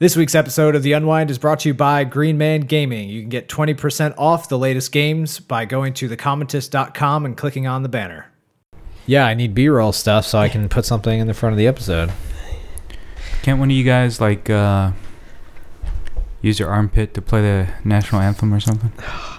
This week's episode of The Unwind is brought to you by Green Man Gaming. You can get 20% off the latest games by going to thecommentist.com and clicking on the banner. Yeah, I need B-roll stuff so I can put something in the front of the episode. Can't one of you guys use your armpit to play the national anthem or something?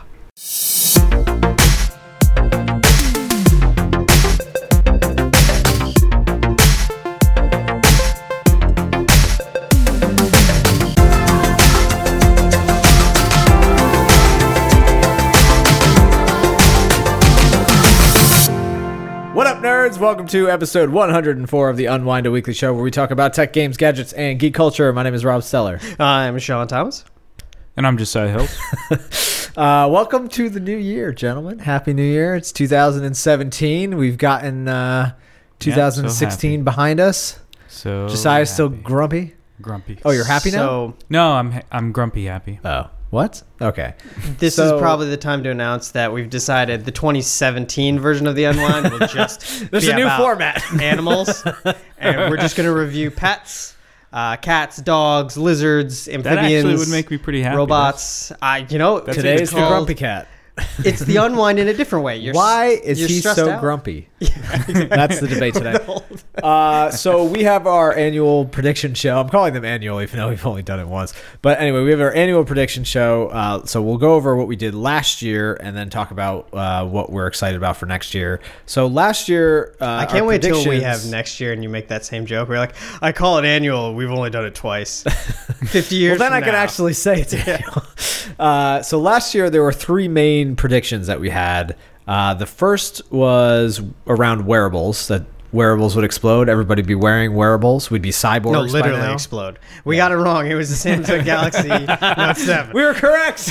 What up, nerds? Welcome to episode 104 of The Unwind, a weekly show where we talk about tech, games, gadgets, and geek culture. My name is Rob Steller. I'm Sean Thomas. And I'm Josiah Hills. Welcome to the new year, gentlemen. Happy New Year. It's 2017. We've gotten 2016 so behind us. So Josiah's still grumpy? Grumpy. Oh, you're happy now? No, I'm grumpy happy. Oh, what? Okay. This is probably the time to announce that we've decided the 2017 version of The Unwind will just There's be a new about format. animals, and we're just going to review pets, cats, dogs, lizards, That amphibians, actually would make me pretty happy. robots. Today's the grumpy cat. It's The Unwind in a different way. Why is you're he stressed so out. grumpy? That's the debate today. So we have our annual prediction show. I'm calling them annual, even though we've only done it once. But anyway, we have our annual prediction show. So we'll go over what we did last year and then talk about what we're excited about for next year. So last year, I can't wait till we have next year and you make that same joke. We're like, I call it annual. We've only done it twice. 50 years Well, then from I can now. actually say it's annual. So last year, there were three main predictions that we had. The first was around wearables, that wearables would explode. Everybody be wearing wearables. We'd be cyborgs. No, by literally now. explode. We got it wrong. It was the Samsung Galaxy Note 7. We were correct.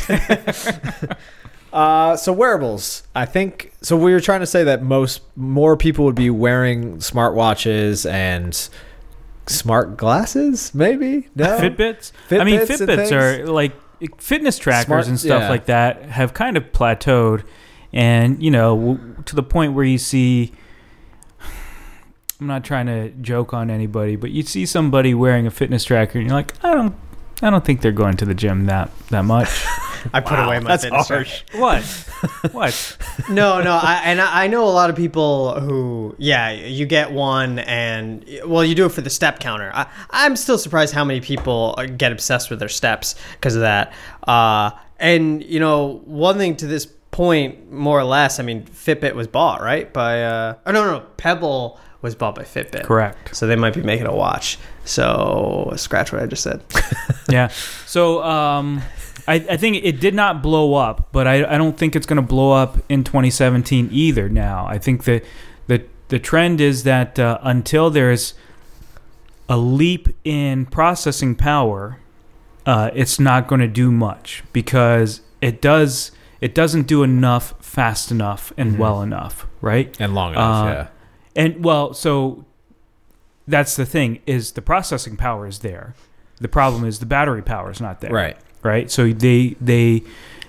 So wearables, I think. So we were trying to say that more people would be wearing smartwatches and smart glasses. Maybe no Fitbits? Fitbits I mean, and Fitbits things. are like fitness trackers and stuff yeah. like that have kind of plateaued. And, to the point where you see, I'm not trying to joke on anybody, but you see somebody wearing a fitness tracker and you're like, I don't think they're going to the gym that much. I put away my that's fitness harsh. tracker. What? No. I know a lot of people who, you get one and, you do it for the step counter. I'm still surprised how many people get obsessed with their steps because of that. And, one thing to this point, more or less, I mean, Fitbit was bought, right? By, Pebble was bought by Fitbit. Correct. So they might be making a watch. So scratch what I just said. Yeah. So I think it did not blow up, but I don't think it's going to blow up in 2017 either now. I think that the trend is that until there's a leap in processing power, it's not going to do much because it doesn't do enough fast enough and well enough, right? And long enough, yeah. And so that's the thing, is the processing power is there. The problem is the battery power is not there. Right. So they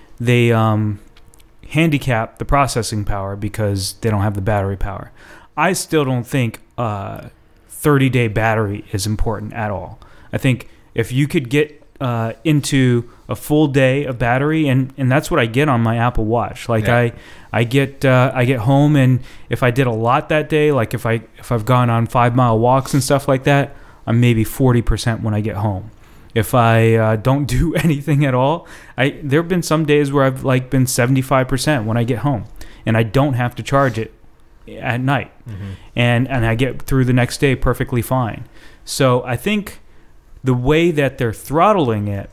handicap the processing power because they don't have the battery power. I still don't think 30-day battery is important at all. I think if you could get into a full day of battery, and that's what I get on my Apple Watch. Like I get home, and if I did a lot that day, like if I've gone on 5-mile walks and stuff like that, I'm maybe 40% when I get home. If I don't do anything at all, there have been some days where I've been 75% when I get home, and I don't have to charge it at night, and I get through the next day perfectly fine. So I think the way that they're throttling it,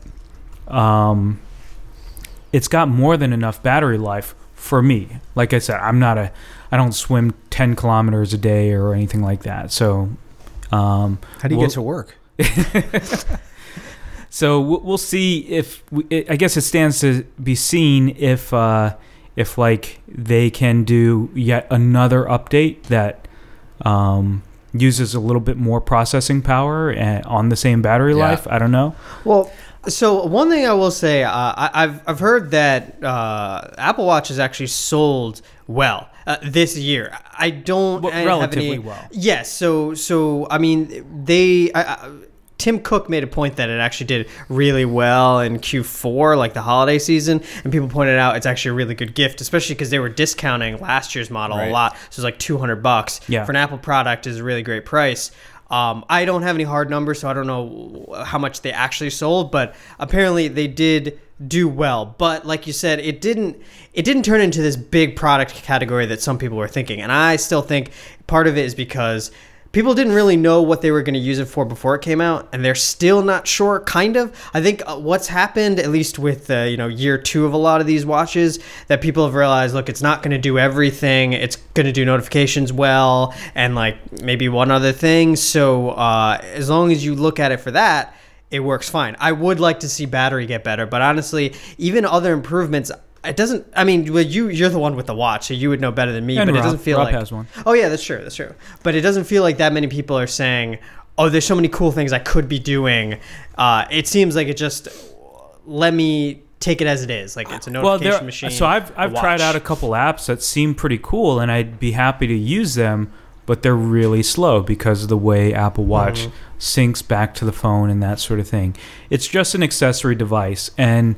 it's got more than enough battery life for me. Like I said, I don't swim 10 kilometers a day or anything like that. So, how do you get to work? So we'll see I guess it stands to be seen if they can do yet another update that uses a little bit more processing power on the same battery life. I don't know. Well, so one thing I will say, I've heard that Apple Watch has actually sold well this year. I don't relatively have any, well. Yes. So I mean, Tim Cook made a point that it actually did really well in Q4, like the holiday season, and people pointed out it's actually a really good gift, especially because they were discounting last year's model a lot. So it's like $200 for an Apple product is a really great price. I don't have any hard numbers, so I don't know how much they actually sold, but apparently they did do well. But like you said, it didn't turn into this big product category that some people were thinking. And I still think part of it is because people didn't really know what they were going to use it for before it came out, and they're still not sure, kind of. I think what's happened, at least with year 2 of a lot of these watches, that people have realized, look, it's not going to do everything. It's going to do notifications well, and like maybe one other thing. So as long as you look at it for that, it works fine. I would like to see battery get better, but honestly, even other improvements, it doesn't. I mean, well, you're the one with the watch, so you would know better than me. And but Rob, it doesn't feel Rob like. has one. Oh yeah, that's true. That's true. But it doesn't feel like that many people are saying, "Oh, there's so many cool things I could be doing." It seems like it just let me take it as it is. Like it's a notification machine. So I've tried out a couple apps that seem pretty cool, and I'd be happy to use them, but they're really slow because of the way Apple Watch syncs back to the phone and that sort of thing. It's just an accessory device, and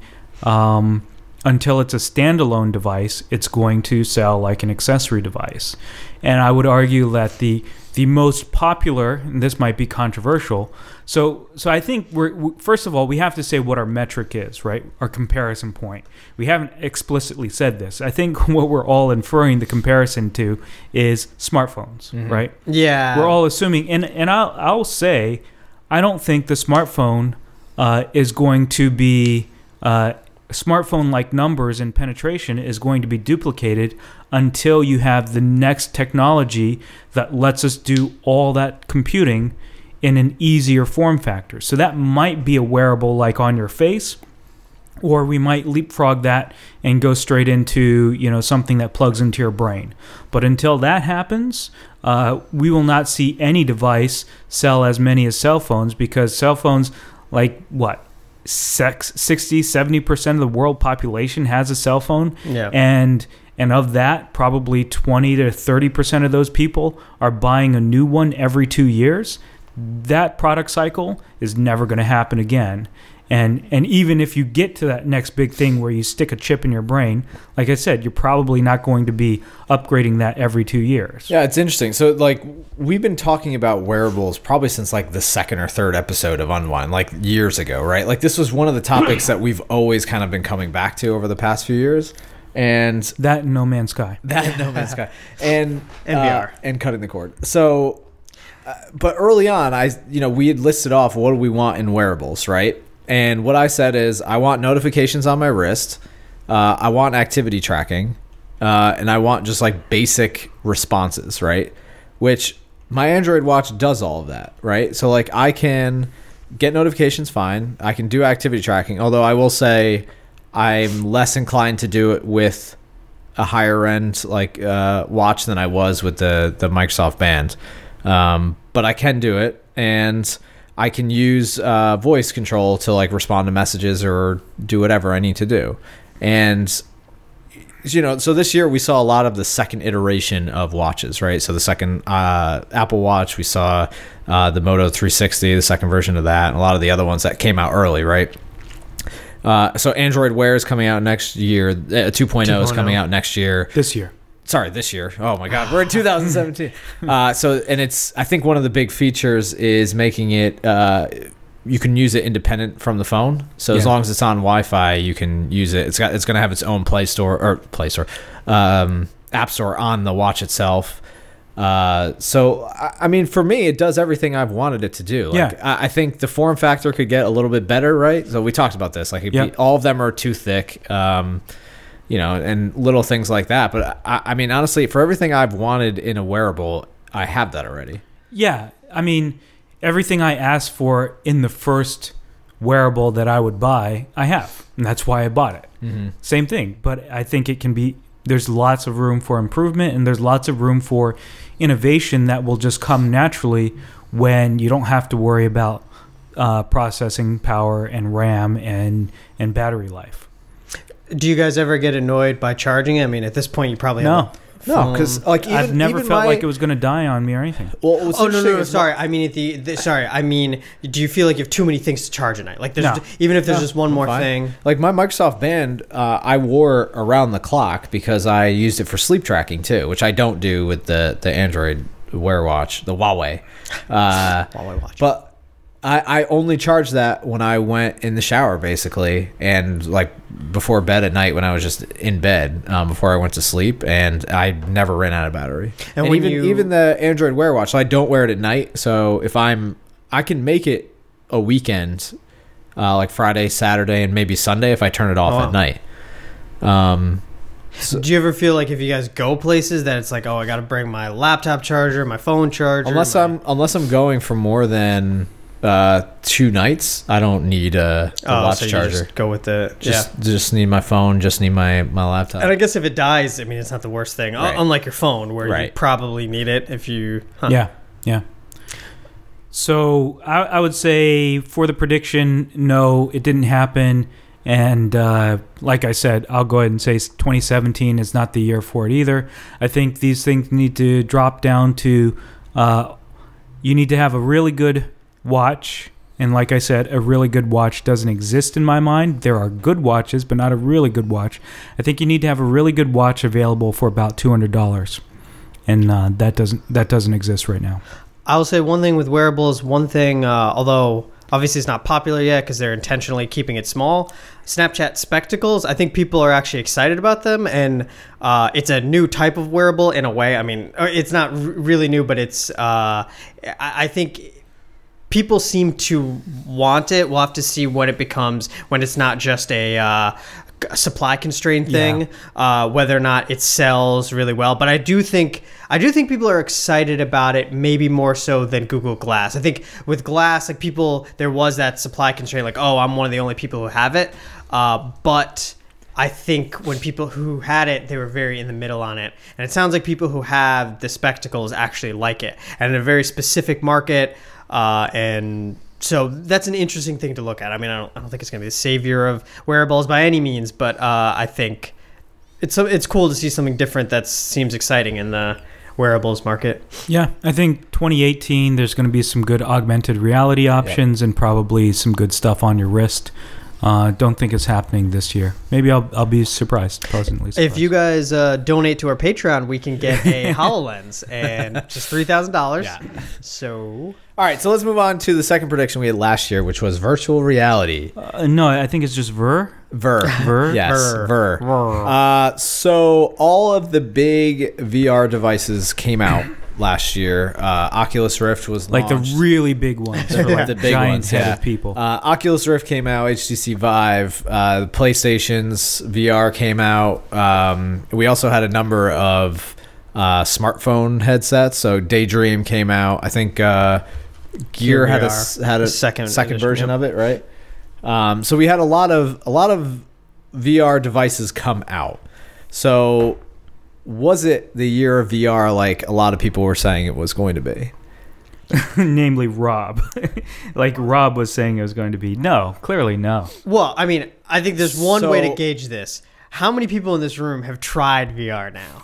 until it's a standalone device, it's going to sell like an accessory device. And I would argue that the most popular, and this might be controversial, so I think first of all, we have to say what our metric is, right? Our comparison point. We haven't explicitly said this. I think what we're all inferring the comparison to is smartphones, right? Yeah. We're all assuming, and I'll say, I don't think the smartphone is going to be... smartphone-like numbers and penetration is going to be duplicated until you have the next technology that lets us do all that computing in an easier form factor. So that might be a wearable like on your face, or we might leapfrog that and go straight into something that plugs into your brain. But until that happens, we will not see any device sell as many as cell phones, because cell phones, like what? 60-70% of the world population has a cell phone, and of that, probably 20 to 30% of those people are buying a new one every 2 years. That product cycle is never going to happen again. And even if you get to that next big thing where you stick a chip in your brain, like I said, you're probably not going to be upgrading that every 2 years. Yeah, it's interesting. So, like, we've been talking about wearables probably since, like, the second or third episode of Unwind, like, years ago, right? Like, this was one of the topics that we've always kind of been coming back to over the past few years. And that and No Man's Sky. And VR. And cutting the cord. So, but early on, we had listed off what do we want in wearables, right? And what I said is I want notifications on my wrist, I want activity tracking, and I want just like basic responses, right? Which my Android watch does all of that, right? So like I can get notifications fine. I can do activity tracking, although I will say I'm less inclined to do it with a higher end like watch than I was with the Microsoft Band. But I can do it, and I can use voice control to like respond to messages or do whatever I need to do. And so this year we saw a lot of the second iteration of watches, right? So the second Apple Watch, we saw the Moto 360, the second version of that, and a lot of the other ones that came out early, right? So Android Wear is coming out next year. 2.0 is coming out next year. This year. Sorry, this year. Oh my God, we're in 2017. And it's, I think one of the big features is making it, you can use it independent from the phone. So as long as it's on Wi-Fi, you can use it. It's going to have its own App Store on the watch itself. So I mean, for me, it does everything I've wanted it to do. Like, I think the form factor could get a little bit better, right? So we talked about this. Like, all of them are too thick. And little things like that. But I mean, honestly, for everything I've wanted in a wearable, I have that already. Yeah. I mean, everything I asked for in the first wearable that I would buy, I have. And that's why I bought it. Mm-hmm. Same thing. But I think there's lots of room for improvement, and there's lots of room for innovation that will just come naturally when you don't have to worry about processing power and RAM and battery life. Do you guys ever get annoyed by charging it? I mean, at this point, you probably have No, because like I've never felt like it was going to die on me or anything. Well, what's Oh no, interesting no, is sorry. I mean, sorry. I mean, do you feel like you have too many things to charge at night? Like, there's No. even if there's No, just one more fine. thing. Like my Microsoft Band, I wore around the clock because I used it for sleep tracking too, which I don't do with the Android Wear Watch, the Huawei. Huawei watch. But I only charged that when I went in the shower, basically, and like before bed at night when I was just in bed before I went to sleep, and I never ran out of battery. And And, when even the Android Wear Watch, so I don't wear it at night. So if I can make it a weekend, like Friday, Saturday, and maybe Sunday if I turn it off Oh, wow. at night. Do you ever feel like if you guys go places that it's like, oh, I got to bring my laptop charger, my phone charger? Unless I'm going for more than 2 nights, I don't need a watch so you charger. just go with the Just need my phone. Just need my laptop. And I guess if it dies, I mean, it's not the worst thing. Right. Unlike your phone, where you Right. probably need it if you. Huh. Yeah. So I would say for the prediction, no, it didn't happen. And like I said, I'll go ahead and say 2017 is not the year for it either. I think these things need to drop down to you need to have a really good watch. And like I said, a really good watch doesn't exist in my mind. There are good watches, but not a really good watch. I think you need to have a really good watch available for about $200. And that doesn't exist right now. I'll say one thing with wearables. One thing, although obviously it's not popular yet because they're intentionally keeping it small. Snapchat Spectacles, I think people are actually excited about them, and it's a new type of wearable in a way. I mean, it's not really new, but it's. I think people seem to want it. We'll have to see what it becomes when it's not just a supply constraint thing, whether or not it sells really well. But I do think people are excited about it, maybe more so than Google Glass. I think with Glass, like people, there was that supply constraint, like, oh, I'm one of the only people who have it. But I think when people who had it, they were very in the middle on it. And it sounds like people who have the spectacles actually like it, and in a very specific market. And so that's an interesting thing to look at. I mean, I don't think it's going to be the savior of wearables by any means, but I think it's cool to see something different that seems exciting in the wearables market. Yeah, I think 2018 there's going to be some good augmented reality options and probably some good stuff on your wrist. Don't think it's happening this year. Maybe I'll be pleasantly surprised. If you guys donate to our Patreon, we can get a HoloLens and just $3,000. Yeah. So All right, so let's move on to the second prediction we had last year, which was virtual reality. No, I think it's just Ver. Ver. Yes, Ver. So all of the big VR devices came out last year. Oculus Rift was Like launched. the really big ones for like The big giant ones, headed yeah. people. Oculus Rift came out, HTC Vive, PlayStation's VR came out. We also had a number of smartphone headsets. So Daydream came out. I think Gear had a Second edition, version yep. of it, right? So we had a lot of VR devices come out. So was it the year of VR like a lot of people were saying it was going to be? Namely Rob. Like Rob was saying it was going to be. No, clearly no. Well, I mean, I think there's one way to So- gauge this. How many people in this room have tried VR now?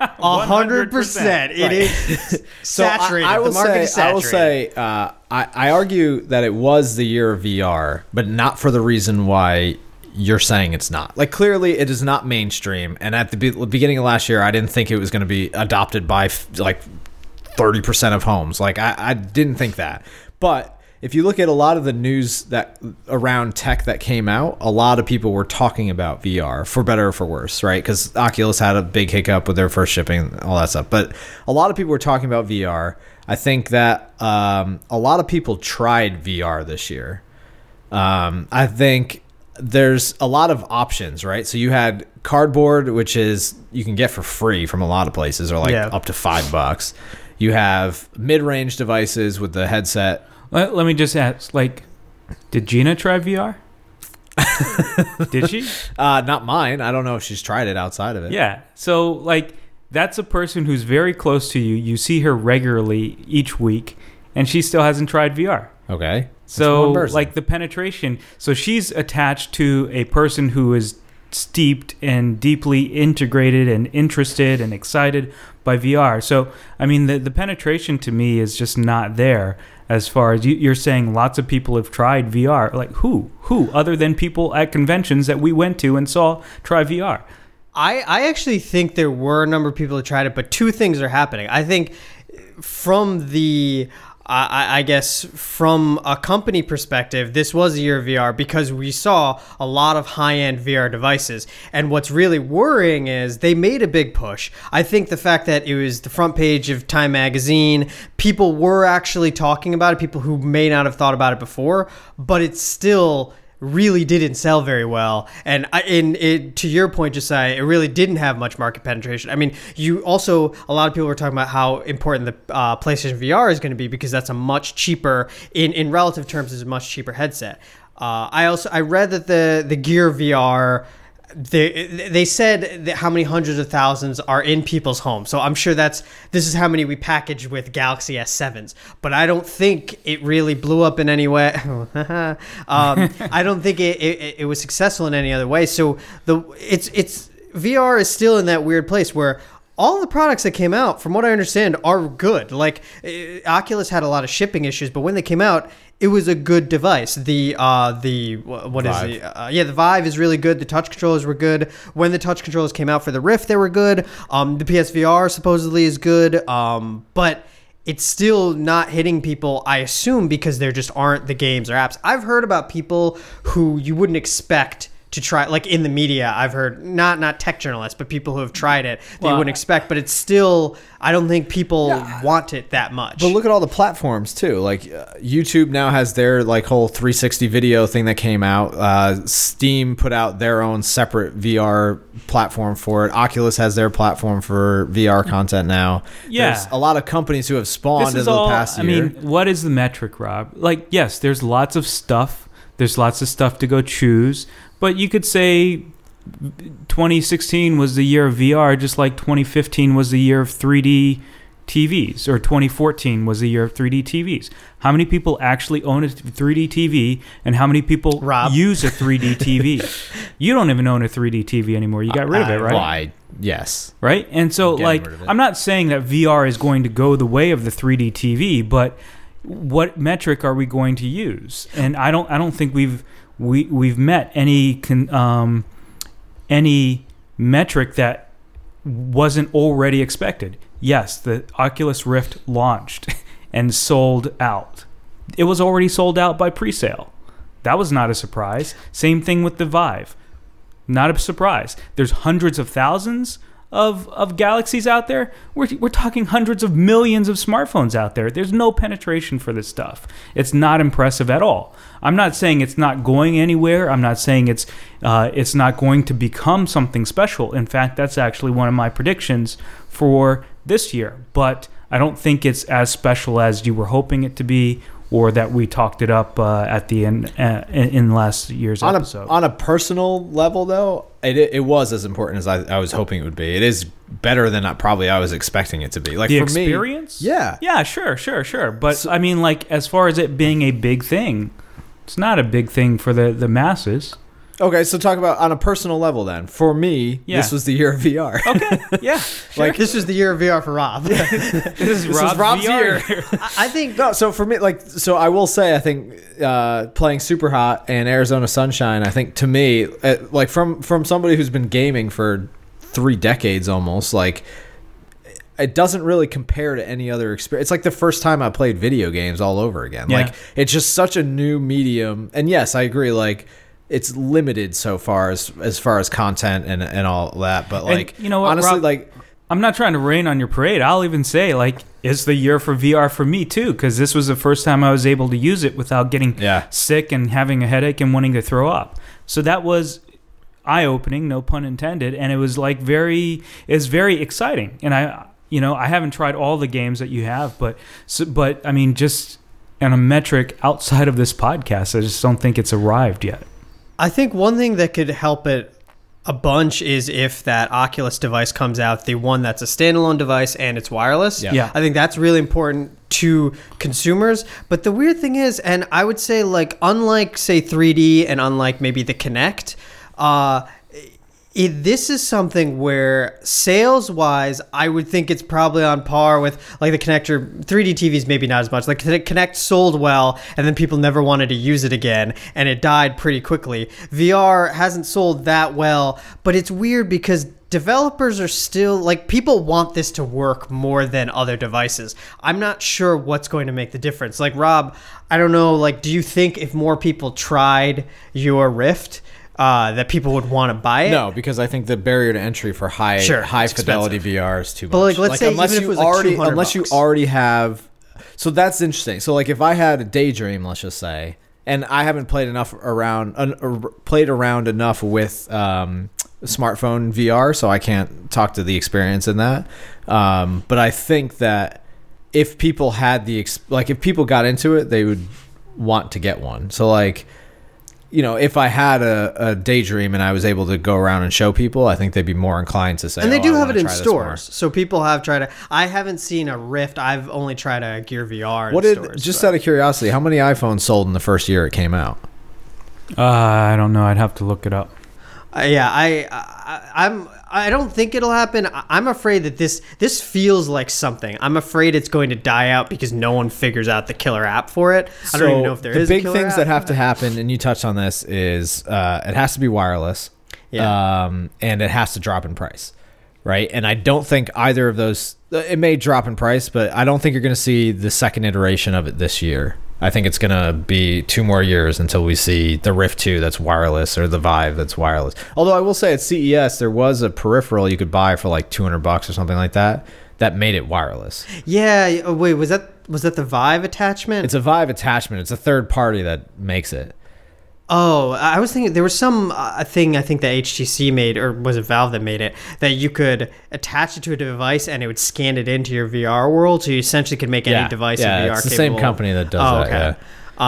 100%. It Right. is saturated. I will the market is say, I will saturated. say, I argue that it was the year of VR, but not for the reason why you're saying it's not. Like clearly, it is not mainstream. And at the beginning of last year, I didn't think it was going to be adopted by like 30% of homes. Like I didn't think that. But if you look at a lot of the news that around tech that came out, a lot of people were talking about VR for better or for worse, right? Because Oculus had a big hiccup with their first shipping, all that stuff. But a lot of people were talking about VR. I think that a lot of people tried VR this year. I think there's a lot of options, right? So you had Cardboard, which is you can get for free from a lot of places, or like up to $5. You have mid-range devices with the headset. Let me just ask, like, did Gina try VR? Did she? Not mine. I don't know if she's tried it outside of it. Yeah. So, like, that's a person who's very close to you. You see her regularly each week, and she still hasn't tried VR. Okay. So, one person. like, the penetration. So she's attached to a person who is steeped and deeply integrated and interested and excited by VR. So, I mean, the penetration to me is just not there. As far as you're saying, lots of people have tried VR. Like who other than people at conventions that we went to and saw try VR? I actually think there were a number of people who tried it, but two things are happening. I think from the I guess from a company perspective, this was a year of VR because we saw a lot of high-end VR devices. And what's really worrying is they made a big push. I think the fact that it was the front page of Time magazine, people were actually talking about it, people who may not have thought about it before, but it's still really didn't sell very well. And to your point, Josiah, it really didn't have much market penetration. I mean, a lot of people were talking about how important the PlayStation VR is going to be because that's a much cheaper, in relative terms, is a much cheaper headset. I read that the Gear VR, they said that how many hundreds of thousands are in people's homes. So I'm sure this is how many we packaged with Galaxy S7s. But I don't think it really blew up in any way. I don't think it was successful in any other way. So it's VR is still in that weird place where all the products that came out, from what I understand, are good. Like Oculus had a lot of shipping issues, but when they came out, it was a good device. The Vive is really good. The touch controllers were good. When the touch controllers came out for the Rift, they were good. The PSVR supposedly is good. But it's still not hitting people, I assume, because there just aren't the games or apps. I've heard about people who you wouldn't expect to try, like in the media, I've heard, not tech journalists, but people who have tried it that you wouldn't expect, but it's still, I don't think people want it that much. But look at all the platforms too. Like YouTube now has their like whole 360 video thing that came out. Steam put out their own separate VR platform for it. Oculus has their platform for VR content now. Yeah. There's a lot of companies who have spawned in the past year. I mean, what is the metric, Rob? Like, yes, there's lots of stuff. There's lots of stuff to go choose. But you could say 2016 was the year of VR, just like 2015 was the year of 3D TVs, or 2014 was the year of 3D TVs. How many people actually own a 3D TV, and how many people use a 3D TV? You don't even own a 3D TV anymore. You got rid of it, right? Yes. Right? And so, like, I'm not saying that VR is going to go the way of the 3D TV, but what metric are we going to use? And I don't think we've met any metric that wasn't already expected. Yes, the Oculus Rift launched and sold out. It was already sold out by pre-sale. That was not a surprise. Same thing with the Vive. Not a surprise. There's hundreds of thousands of Galaxies out there. We're talking hundreds of millions of smartphones out there. There's no penetration for this stuff. It's not impressive at all. I'm not saying it's not going anywhere. I'm not saying it's not going to become something special. In fact, that's actually one of my predictions for this year. But I don't think it's as special as you were hoping it to be, or that we talked it up at the end in last year's episode. On a personal level, though, it was as important as I was hoping it would be. It is better than I was expecting it to be. Like the for experience? Me, yeah. Yeah, sure. But, so, I mean, like, as far as it being a big thing, it's not a big thing for the masses. Okay, so talk about on a personal level then. For me, this was the year of VR. Okay, yeah. Sure. Like this was the year of VR for Rob. This is Rob's year. I think no. So for me, I will say, I think playing Superhot and Arizona Sunshine, I think to me, like from somebody who's been gaming for 3 decades almost, like it doesn't really compare to any other experience. It's like the first time I played video games all over again. Yeah. Like it's just such a new medium. And yes, I agree. Like, it's limited so far as far as content and all that, but like, and you know what, honestly, Rob, like, I'm not trying to rain on your parade. I'll even say, like, it's the year for VR for me too, because this was the first time I was able to use it without getting sick and having a headache and wanting to throw up. So that was eye-opening, no pun intended, and it was like very exciting. And I haven't tried all the games that you have, but I mean, just on a metric outside of this podcast, I just don't think it's arrived yet. I think one thing that could help it a bunch is if that Oculus device comes out, the one that's a standalone device and it's wireless. Yeah. I think that's really important to consumers. But the weird thing is, and I would say, like, unlike, say, 3D and unlike maybe the Kinect, This is something where sales-wise, I would think it's probably on par with like the Connector. 3D TVs maybe not as much. Like the Kinect sold well, and then people never wanted to use it again, and it died pretty quickly. VR hasn't sold that well, but it's weird because developers are still like, people want this to work more than other devices. I'm not sure what's going to make the difference. Like, Rob, I don't know, like, do you think if more people tried your Rift, that people would want to buy it? No, because I think the barrier to entry for high fidelity VR is too much. But like, let's say unless even if you it was like already $200 unless you already have, so that's interesting. So like if I had a Daydream, let's just say, and I haven't played around enough with smartphone VR, so I can't talk to the experience in that. But I think that if people had if people got into it, they would want to get one. So like, you know, if I had a Daydream and I was able to go around and show people, I think they'd be more inclined to say. And they do have it in stores, stores, so people have tried it. I haven't seen a Rift. I've only tried a Gear VR. Just out of curiosity, how many iPhones sold in the first year it came out? I don't know. I'd have to look it up. I don't think it'll happen. I'm afraid that this feels like something. I'm afraid it's going to die out because no one figures out the killer app for it. I don't even know if there is. The big a killer things app. that have to happen, and you touched on this, is it has to be wireless, and it has to drop in price, right? And I don't think either of those. It may drop in price, but I don't think you're going to see the second iteration of it this year. I think it's going to be 2 more years until we see the Rift 2 that's wireless or the Vive that's wireless. Although I will say at CES, there was a peripheral you could buy for like $200 or something like that made it wireless. Yeah. Wait, was that the Vive attachment? It's a Vive attachment. It's a third party that makes it. Oh, I was thinking there was some thing I think that HTC made, or was it Valve that made it, that you could attach it to a device and it would scan it into your VR world, so you essentially could make any device VR capable. It's the same company that does that. Okay.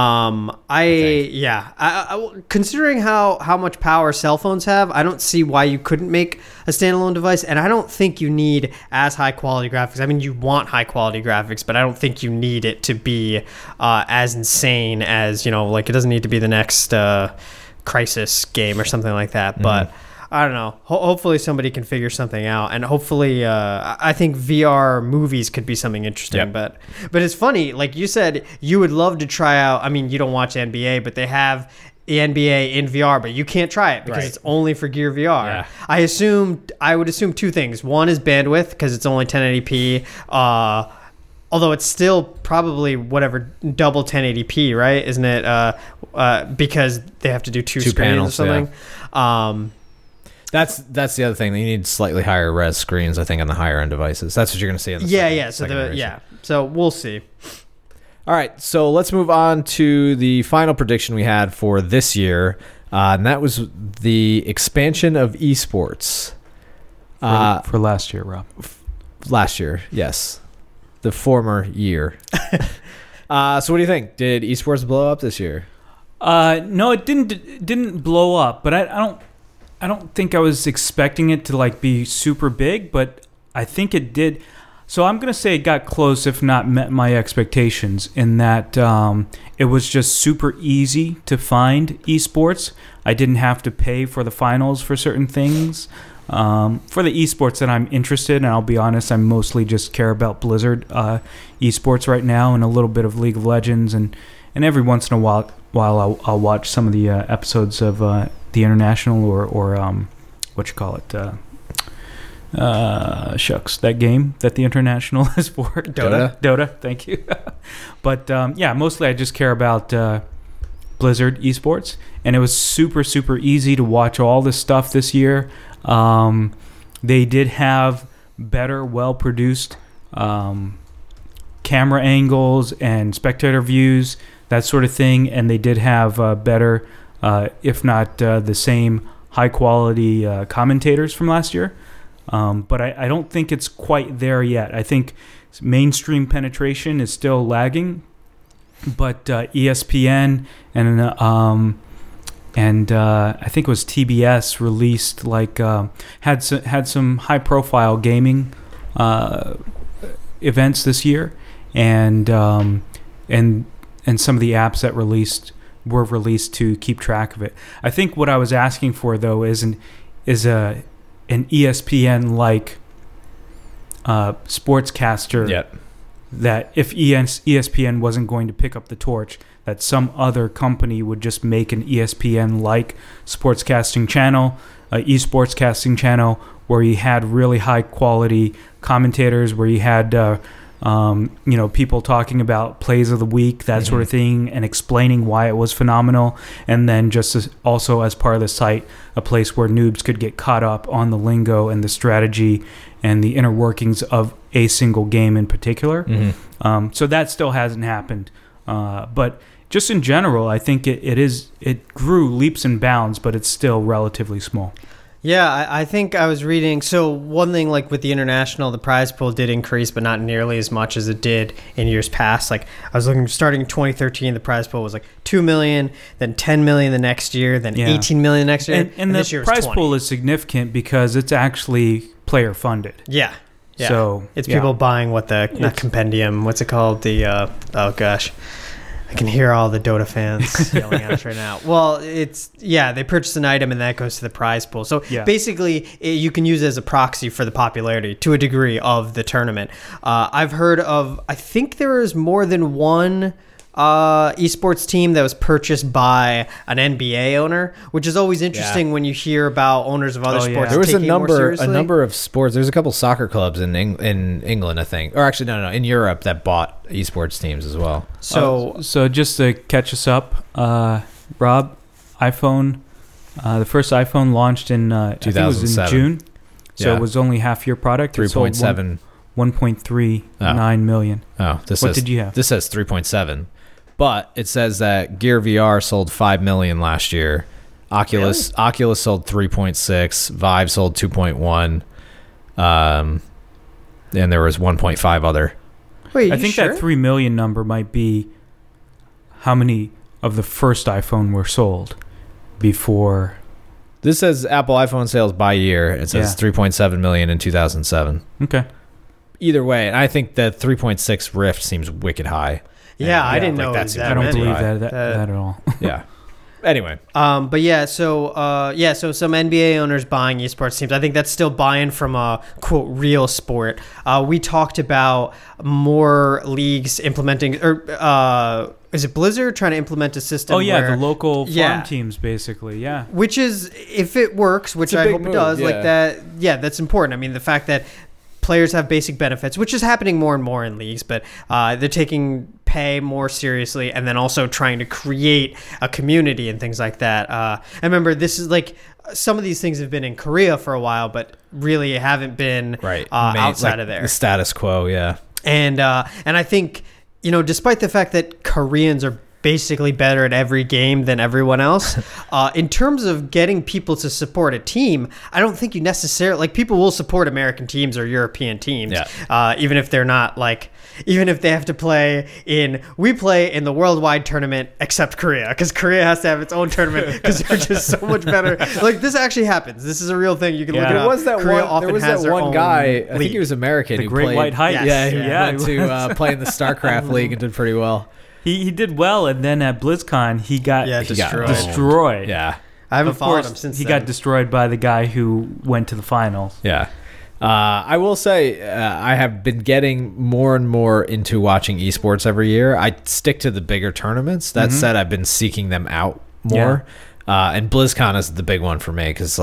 Considering how much power cell phones have, I don't see why you couldn't make a standalone device, and I don't think you need as high quality graphics. I mean, you want high quality graphics, but I don't think you need it to be as insane as, you know, like it doesn't need to be the next Crysis game or something like that. Mm-hmm. But I don't know. Hopefully somebody can figure something out, and hopefully, I think VR movies could be something interesting. Yep. But it's funny, like you said, you would love to try out. I mean, you don't watch NBA, but they have the NBA in VR, but you can't try it because it's only for Gear VR. Yeah. I would assume 2 things. One is bandwidth, because it's only 1080p. Although it's still probably double 1080p, right? Isn't it? Because they have to do two screens panels, or something. Yeah. That's the other thing. You need slightly higher res screens, I think, on the higher end devices. That's what you're going to see in the So we'll see. All right, so let's move on to the final prediction we had for this year, and that was the expansion of esports. For last year, Rob. Last year, yes. The former year. So what do you think? Did esports blow up this year? No, it didn't blow up, but I don't think I was expecting it to like be super big, but I think it did. So I'm going to say it got close, if not met my expectations, in that it was just super easy to find esports. I didn't have to pay for the finals for certain things. For the esports that I'm interested in, and I'll be honest, I mostly just care about Blizzard esports right now, and a little bit of League of Legends, and every once in a while I'll watch some of the episodes of the International or what you call it, shucks, that game that the International is for. Dota, thank you. But mostly I just care about Blizzard esports, and it was super, super easy to watch all this stuff this year. They did have better, well-produced camera angles and spectator views, that sort of thing, and they did have better, if not the same high-quality commentators from last year. But I don't think it's quite there yet. I think mainstream penetration is still lagging, but ESPN and I think it was TBS released had some high profile gaming events this year, and some of the apps that were released to keep track of it. I think what I was asking for though isn't is an ESPN like sportscaster. Yep. That if ESPN wasn't going to pick up the torch, that some other company would just make an ESPN-like sportscasting channel, esportscasting channel, where you had really high-quality commentators, where you had people talking about plays of the week, that sort of thing, and explaining why it was phenomenal, and then just also as part of the site, a place where noobs could get caught up on the lingo and the strategy and the inner workings of a single game in particular. So that still hasn't happened. But just in general, I think it grew leaps and bounds, but it's still relatively small. Yeah, I think I was reading. So one thing, like with the international, the prize pool did increase, but not nearly as much as it did in years past. Like I was looking, starting in 2013, the prize pool was like 2 million, then 10 million the next year, then 18 million next year, and this the year prize 20. pool is significant because it's actually player funded. Yeah. So it's people buying not compendium. What's it called? The oh gosh. I can hear all the Dota fans yelling at us right now. Well, they purchase an item and that goes to the prize pool. So basically, you can use it as a proxy for the popularity to a degree of the tournament. I've heard of, I think there is more than one esports team that was purchased by an NBA owner, which is always interesting when you hear about owners of other sports. There was taking it more seriously. a number of sports. There's a couple soccer clubs in England, I think, or actually no, in Europe that bought esports teams as well. So just to catch us up, Rob, iPhone, the first iPhone launched in 2007. I think it was in June. So it was only half year product. 3.7. 1.39 million. Oh, what did you have? This says 3.7. But it says that Gear VR sold 5 million last year. Oculus sold 3.6. Vive sold 2.1. And there was 1.5 other. Wait, I think that 3 million number might be how many of the first iPhone were sold before. This says Apple iPhone sales by year. It says 3.7 million in 2007. Okay. Either way, I think the 3.6 Rift seems wicked high. Yeah, I didn't know that. I don't believe that at all. Yeah. Anyway. So some NBA owners buying esports teams. I think that's still buying from a quote real sport. We talked about more leagues implementing, or is it Blizzard trying to implement a system? Oh yeah, where, the local farm teams basically. Yeah. Which is, if it works, which I hope it does, like that. Yeah, that's important. I mean, the fact that players have basic benefits, which is happening more and more in leagues, but they're taking pay more seriously and then also trying to create a community and things like that. I remember this is like some of these things have been in Korea for a while, but really haven't been outside of there. The status quo, yeah. And I think, despite the fact that Koreans are basically better at every game than everyone else. In terms of getting people to support a team, I don't think you necessarily, like, people will support American teams or European teams, even if they're not even if they have to we play in the worldwide tournament except Korea, because Korea has to have its own tournament because they're just so much better. Like, this actually happens. This is a real thing. You can look it up. There was that one guy, I think he was American, the Great White Heights. He went to play in the StarCraft League and did pretty well. He did well, and then at BlizzCon, he got destroyed. Yeah. I haven't followed him since he got destroyed by the guy who went to the finals. Yeah. I will say I have been getting more and more into watching esports every year. I stick to the bigger tournaments. That said, I've been seeking them out more. Yeah. And BlizzCon is the big one for me because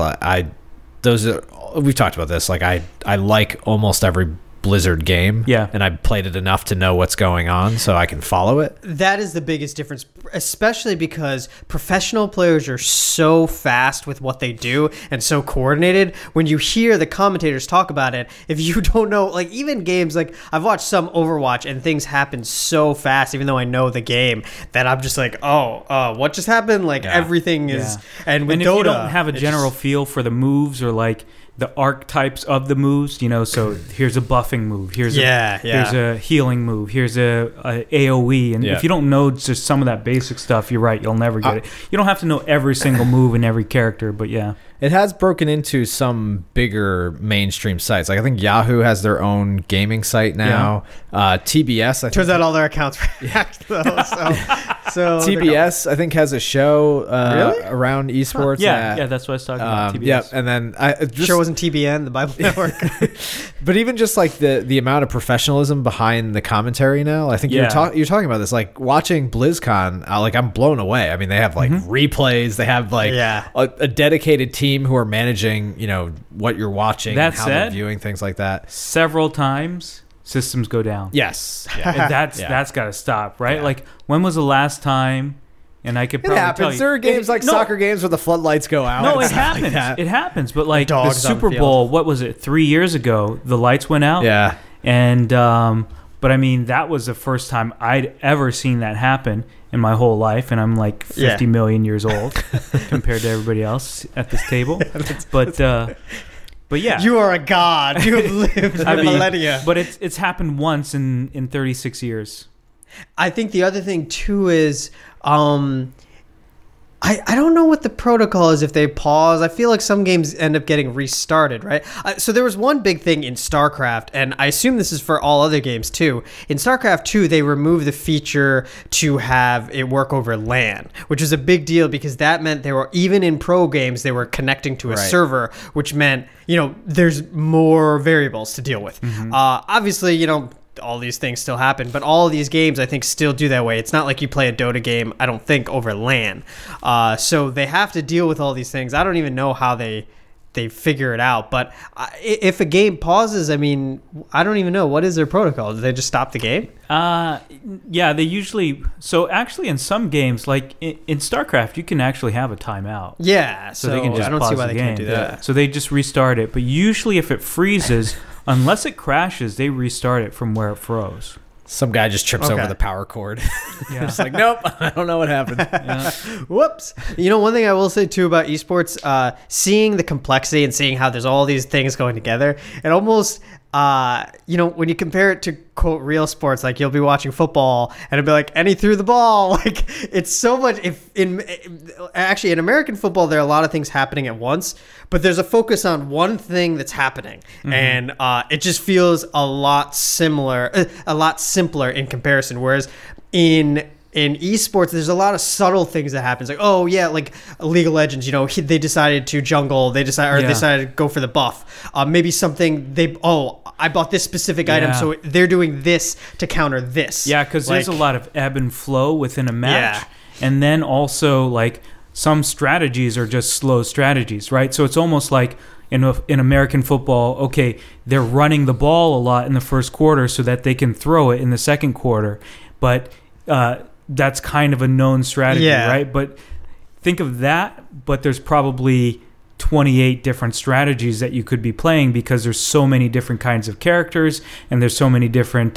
we've talked about this. Like, I like almost every Blizzard game, and I played it enough to know what's going on so I can follow it. That is the biggest difference, especially because professional players are so fast with what they do and so coordinated. When you hear the commentators talk about it, if you don't know, like, even games, like, I've watched some Overwatch and things happen so fast, even though I know the game, that I'm just like, what just happened? Like, everything is, and with Dota, if you don't have a general feel for the moves or like the archetypes of the moves, so here's a buffing move, here's a healing move, here's a AoE, and if you don't know just some of that basic stuff, you're right, you'll never get it. You don't have to know every single move in every character, but it has broken into some bigger mainstream sites. Like, I think Yahoo has their own gaming site now. TBS, turns out all their accounts react though. So TBS, I think, has a show Really? around esports. Yeah, that's what I was talking about. TBS. Yeah, and then sure wasn't TBN, the Bible Network. but even just like the amount of professionalism behind the commentary now, I think you're talking about this. Like watching BlizzCon, like I'm blown away. I mean, they have like replays, they have like a dedicated team who are managing, what you're watching, That and how said, they're viewing things like that. Several times systems go down. Yes, And that's got to stop, right? Yeah. Like when was the last time? And I could it probably happens. tell you. There are games like soccer games where the floodlights go out. No, and it stuff like happens. that. It happens. But like the dogs on the Super field. Bowl, what was it? 3 years ago, the lights went out. Yeah. And but I mean, that was the first time I'd ever seen that happen in my whole life, and I'm like 50 million years old compared to everybody else at this table. But yeah, You are a god. You have lived for millennia. But it's happened once in 36 years. I think the other thing too is I don't know what the protocol is if they pause. I feel like some games end up getting restarted, right? So there was one big thing in StarCraft, and I assume this is for all other games too. In StarCraft 2, they removed the feature to have it work over LAN, which was a big deal because that meant they were, even in pro games, they were connecting to a server, which meant, there's more variables to deal with. Obviously, all these things still happen, but all of these games I think still do that way. It's not like you play a Dota game, I don't think, over LAN. So they have to deal with all these things. I don't even know how they figure it out. But if a game pauses, I mean, I don't even know. What is their protocol? Do they just stop the game? Yeah, they usually. So actually, in some games, like in StarCraft, you can actually have a timeout. Yeah, so they can just I don't pause see why the they can't game. do that. So they just restart it. But usually, if it freezes, unless it crashes, they restart it from where it froze. Some guy just trips over the power cord. Just like, nope, I don't know what happened. Whoops. One thing I will say too about esports, seeing the complexity and seeing how there's all these things going together, it almost, when you compare it to quote real sports, like you'll be watching football and it'll be like, and he threw the ball. Like it's so much. In American football, there are a lot of things happening at once, but there's a focus on one thing that's happening, and it just feels a lot simpler in comparison. Whereas in esports, there's a lot of subtle things that happens. Like, oh yeah, like League of Legends, they decided to jungle, they decided to go for the buff. Maybe something I bought this specific item, so they're doing this to counter this. Yeah, because there's a lot of ebb and flow within a match. And then also like some strategies are just slow strategies, right? So it's almost like in American football, okay, they're running the ball a lot in the first quarter so that they can throw it in the second quarter. But that's kind of a known strategy, right? But think of that, but there's probably 28 different strategies that you could be playing because there's so many different kinds of characters and there's so many different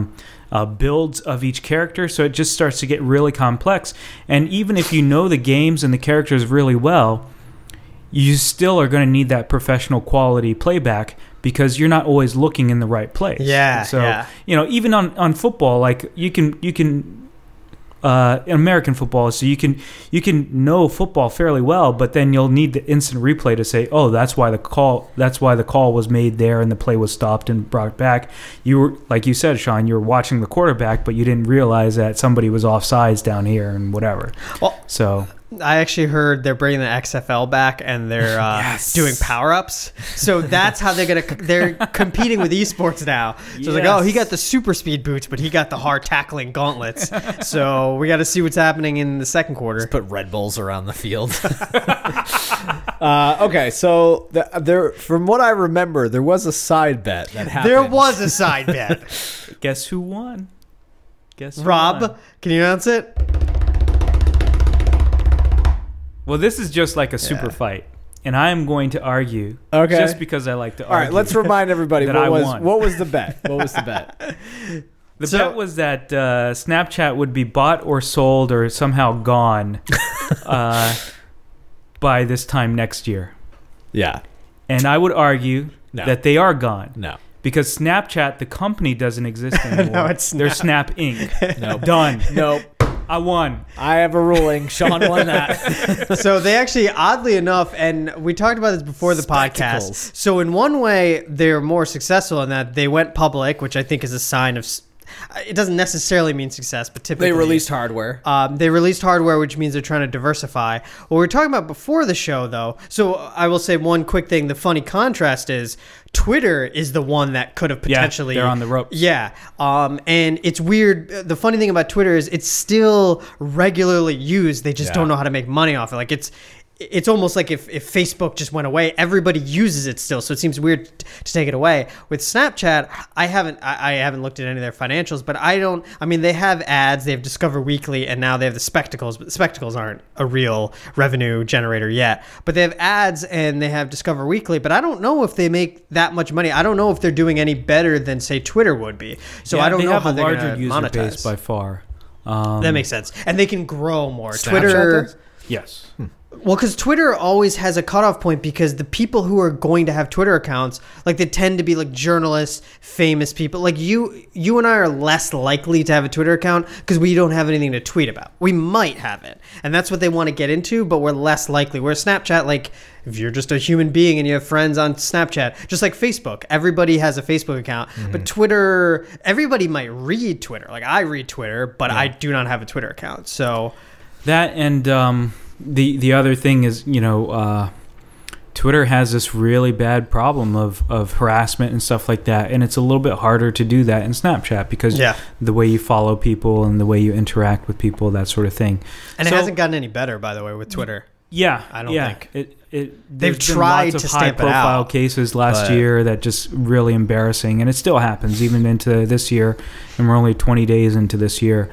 builds of each character. So it just starts to get really complex. And even if you know the games and the characters really well, you still are going to need that professional quality playback because you're not always looking in the right place. So, even on football, like you can American football, so you can know football fairly well, but then you'll need the instant replay to say, oh, that's why the call was made there and the play was stopped and brought back. You were, like you said, Sean, you were watching the quarterback, but you didn't realize that somebody was offsides down here and whatever. Well, so I actually heard they're bringing the XFL back and they're doing power-ups. So that's how they're competing with esports now. So it's like, oh, he got the super speed boots, but he got the hard tackling gauntlets. So we got to see what's happening in the second quarter. Just put Red Bulls around the field. Okay, so there, from what I remember, there was a side bet that happened. There was a side bet. Guess who won? Rob, can you announce it? Well, this is just like a super fight, and I am going to argue just because I like to argue. All right, let's remind everybody that what was the bet? What was the bet? The bet was that Snapchat would be bought or sold or somehow gone by this time next year. Yeah. And I would argue that they are gone. No. Because Snapchat, the company, doesn't exist anymore. No, it's They're not. Snap Inc. Nope. Done. Nope. I won. I have a ruling. Sean won that. So they actually, oddly enough, and we talked about this before the Spectacles. podcast. So in one way, they're more successful in that they went public, which I think is a sign of it doesn't necessarily mean success, but typically They released hardware. They released hardware, which means they're trying to diversify. What we were talking about before the show, though, so I will say one quick thing. The funny contrast is Twitter is the one that could have potentially... they're on the ropes. Yeah. And it's weird. The funny thing about Twitter is it's still regularly used. They just don't know how to make money off it. Like, it's almost like if Facebook just went away, everybody uses it still. So it seems weird to take it away. With Snapchat, I haven't looked at any of their financials, but they have ads, they have Discover Weekly, and now they have the Spectacles, but the Spectacles aren't a real revenue generator yet. But they have ads and they have Discover Weekly, but I don't know if they make that much money. I don't know if they're doing any better than, say, Twitter would be. So I don't know how they're going to user monetize. base by far. That makes sense. And they can grow more. Snapchat Twitter... does? Yes. Well, because Twitter always has a cutoff point because the people who are going to have Twitter accounts, like they tend to be like journalists, famous people. Like you and I are less likely to have a Twitter account because we don't have anything to tweet about. We might have it. And that's what they want to get into, but we're less likely. Whereas Snapchat, like if you're just a human being and you have friends on Snapchat, just like Facebook, everybody has a Facebook account. But Twitter, everybody might read Twitter. Like I read Twitter, but I do not have a Twitter account. So that and... The other thing is, Twitter has this really bad problem of harassment and stuff like that, and it's a little bit harder to do that in Snapchat because the way you follow people and the way you interact with people, that sort of thing. And it hasn't gotten any better, by the way, with Twitter. Yeah, I don't think they've tried lots to of stamp it high-profile out, cases last year that just really embarrassing, and it still happens even into this year, and we're only 20 days into this year.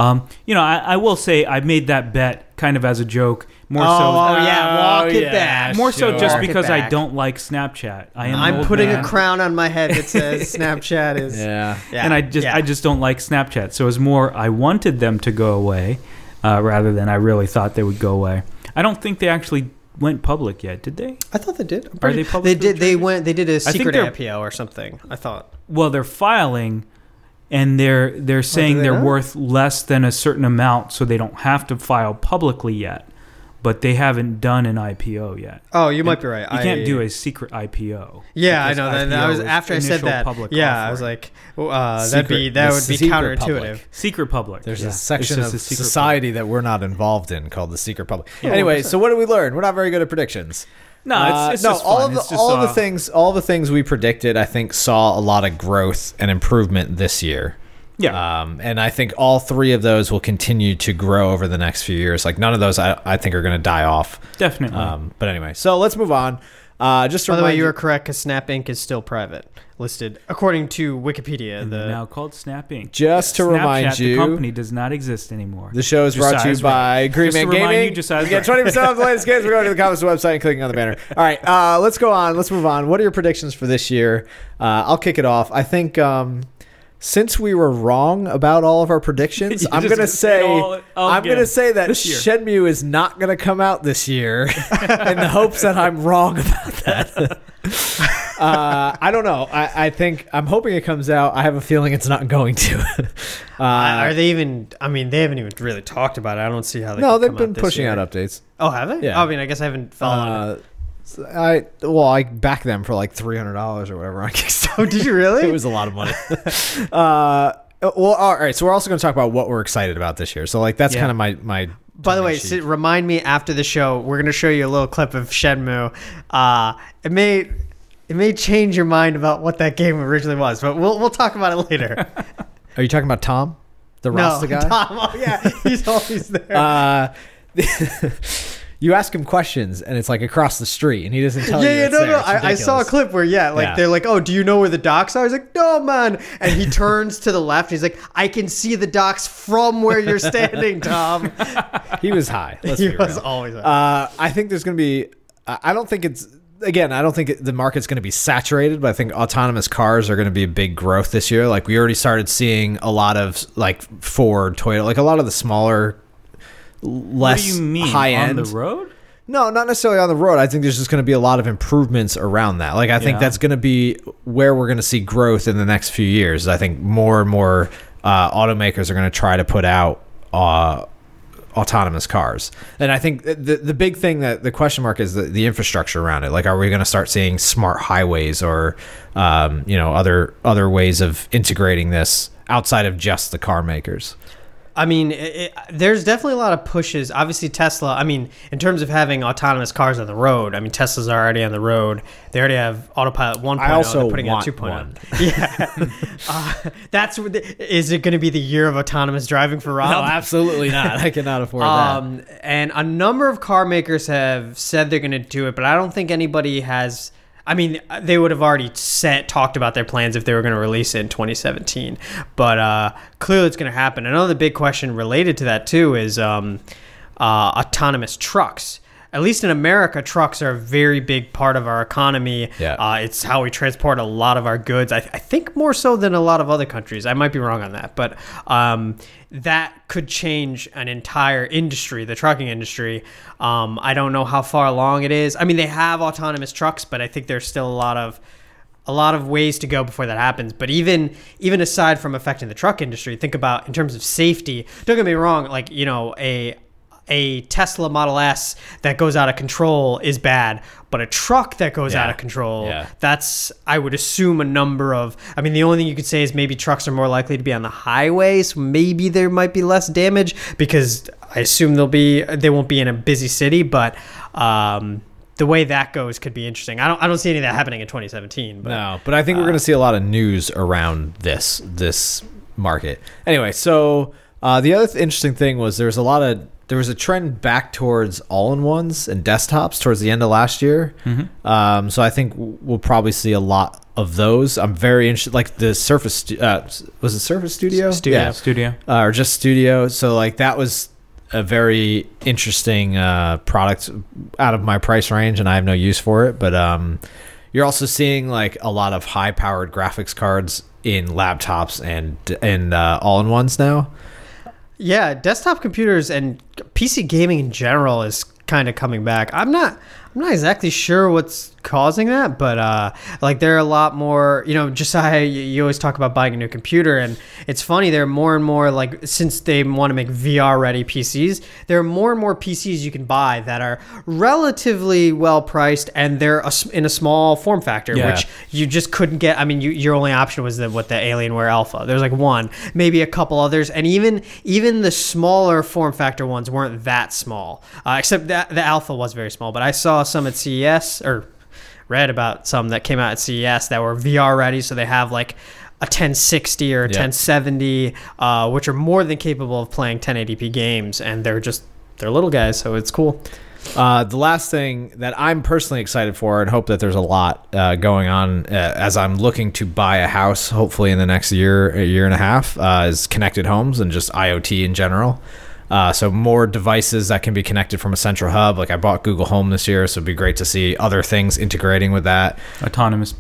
I will say I made that bet kind of as a joke. Walk it back. More so just Walk it because I back. don't like Snapchat. I'm putting a crown on my head that says Snapchat is... And I just don't like Snapchat. So it was more I wanted them to go away rather than I really thought they would go away. I don't think they actually went public yet, did they? I thought they did. Are they public? They did. They did a secret they're- IPO or something. I thought. Well, they're filing, and they're saying they they're not? worth less than a certain amount, so they don't have to file publicly yet. But they haven't done an IPO yet. Oh, you might be right. You can't do a secret IPO. Yeah, I because know. That IPO was is after I said initial that. public Yeah, I was offering. like, that would be secret counterintuitive. public. Secret public. There's yeah. a section It's of just a secret society that we're not involved in called the secret public. Yeah, Anyway, 100%. so what did we learn? We're not very good at predictions. No, it's just all fun. of the It's just, all the things we predicted, I think, saw a lot of growth and improvement this year. Yeah. And I think all three of those will continue to grow over the next few years. Like none of those I think are going to die off. Definitely. But anyway, so let's move on. Just to By the way, remind you were correct because Snap Inc. is still private, listed according to Wikipedia. now called Snap Inc. Just to remind Snapchat, you- the company does not exist anymore. The show is brought to you Josiah's by right. Green Just Man to remind Gaming. you, Josiah's You get right. 20% off the latest games. We're going to the Comments website and clicking on the banner. All right, let's go on. Let's move on. What are your predictions for this year? I'll kick it off. I think since we were wrong about all of our predictions, You're I'm just going to say I'm going to again say that this year. Shenmue is not going to come out this year, in the hopes that I'm wrong about that. I don't know. I'm hoping it comes out. I have a feeling it's not going to. Are they even? I mean, they haven't even really talked about it. I don't see how they. No, could they've come been out this pushing year. out updates. Oh, have they? Yeah. I mean, I guess I haven't followed it. I backed them for like $300 or whatever on Kickstarter. Oh, did you really? It was a lot of money. Well, all right. So we're also going to talk about what we're excited about this year. So like that's kind of my. By the way, sheet. remind me after the show. We're going to show you a little clip of Shenmue. It may change your mind about what that game originally was, but we'll talk about it later. Are you talking about Tom, the Rasta guy? Tom. Oh yeah, he's always there. You ask him questions, and it's like across the street, and he doesn't tell you. It's there. It's I saw a ridiculous. clip where they're like, "Oh, do you know where the docks are?" I was like, "No, man," and he turns to the left. He's like, "I can see the docks from where you're standing, Tom." He was high. Let's He be was real. always high. I think there's going to be. I don't think it's. Again, I don't think the market's going to be saturated, but I think autonomous cars are going to be a big growth this year. Like we already started seeing a lot of like Ford, Toyota, like a lot of the smaller, less What do you mean? high end. On the road? No, not necessarily on the road. I think there's just going to be a lot of improvements around that. Like I think Yeah. that's going to be where we're going to see growth in the next few years. I think more and more automakers are going to try to put out autonomous cars. And I think the big thing that the question mark is the infrastructure around it. Like, are we going to start seeing smart highways or other ways of integrating this outside of just the car makers. I mean, there's definitely a lot of pushes. Obviously, Tesla, I mean, in terms of having autonomous cars on the road, I mean, Tesla's already on the road. They already have Autopilot 1.0. I also they're putting want out 2.0. one. Yeah. That's what is it going to be the year of autonomous driving for Rob? No, absolutely not. I cannot afford that. And a number of car makers have said they're going to do it, but I don't think anybody has. I mean, they would have already talked about their plans if they were going to release it in 2017. But clearly it's going to happen. Another big question related to that, too, is autonomous trucks. At least in America, trucks are a very big part of our economy. Yeah. It's how we transport a lot of our goods. I think more so than a lot of other countries. I might be wrong on that. But that could change an entire industry, the trucking industry. I don't know how far along it is. I mean, they have autonomous trucks, but I think there's still a lot of ways to go before that happens. But even aside from affecting the truck industry, think about in terms of safety. Don't get me wrong, like, you know, a Tesla Model S that goes out of control is bad, but a truck that goes out of control, that's, I would assume, a number of, I mean, the only thing you could say is maybe trucks are more likely to be on the highway, so maybe there might be less damage because I assume they won't be in a busy city, but the way that goes could be interesting. I don't see any of that happening in 2017. But, no, but I think we're going to see a lot of news around this market. Anyway, so the other interesting thing was there was a trend back towards all-in-ones and desktops towards the end of last year. Mm-hmm. So I think we'll probably see a lot of those. I'm very interested, like the Surface, was it Surface Studio? Yeah, Studio. Or just Studio. So like that was a very interesting product out of my price range, and I have no use for it. But you're also seeing like a lot of high-powered graphics cards in laptops and all-in-ones now. Yeah, desktop computers and PC gaming in general is kind of coming back. I'm not exactly sure what's causing that, but like there are a lot more, you know, just how you always talk about buying a new computer, and it's funny, there are more and more, like, since they want to make VR ready PCs, there are more and more PCs you can buy that are relatively well priced, and they're in a small form factor, which you just couldn't get. I mean, your only option was the Alienware Alpha. There's like one, maybe a couple others, and even the smaller form factor ones weren't that small, except that the Alpha was very small. But I saw some at CES, or read about some that came out at CES that were VR ready, so they have like a 1060 or a 1070, which are more than capable of playing 1080p games, and they're little guys, so it's cool. The last thing that I'm personally excited for and hope that there's a lot going on as I'm looking to buy a house, hopefully in the next year and a half, is connected homes and just IoT in general. So more devices that can be connected from a central hub. Like I bought Google Home this year, so it'd be great to see other things integrating with that. Autonomous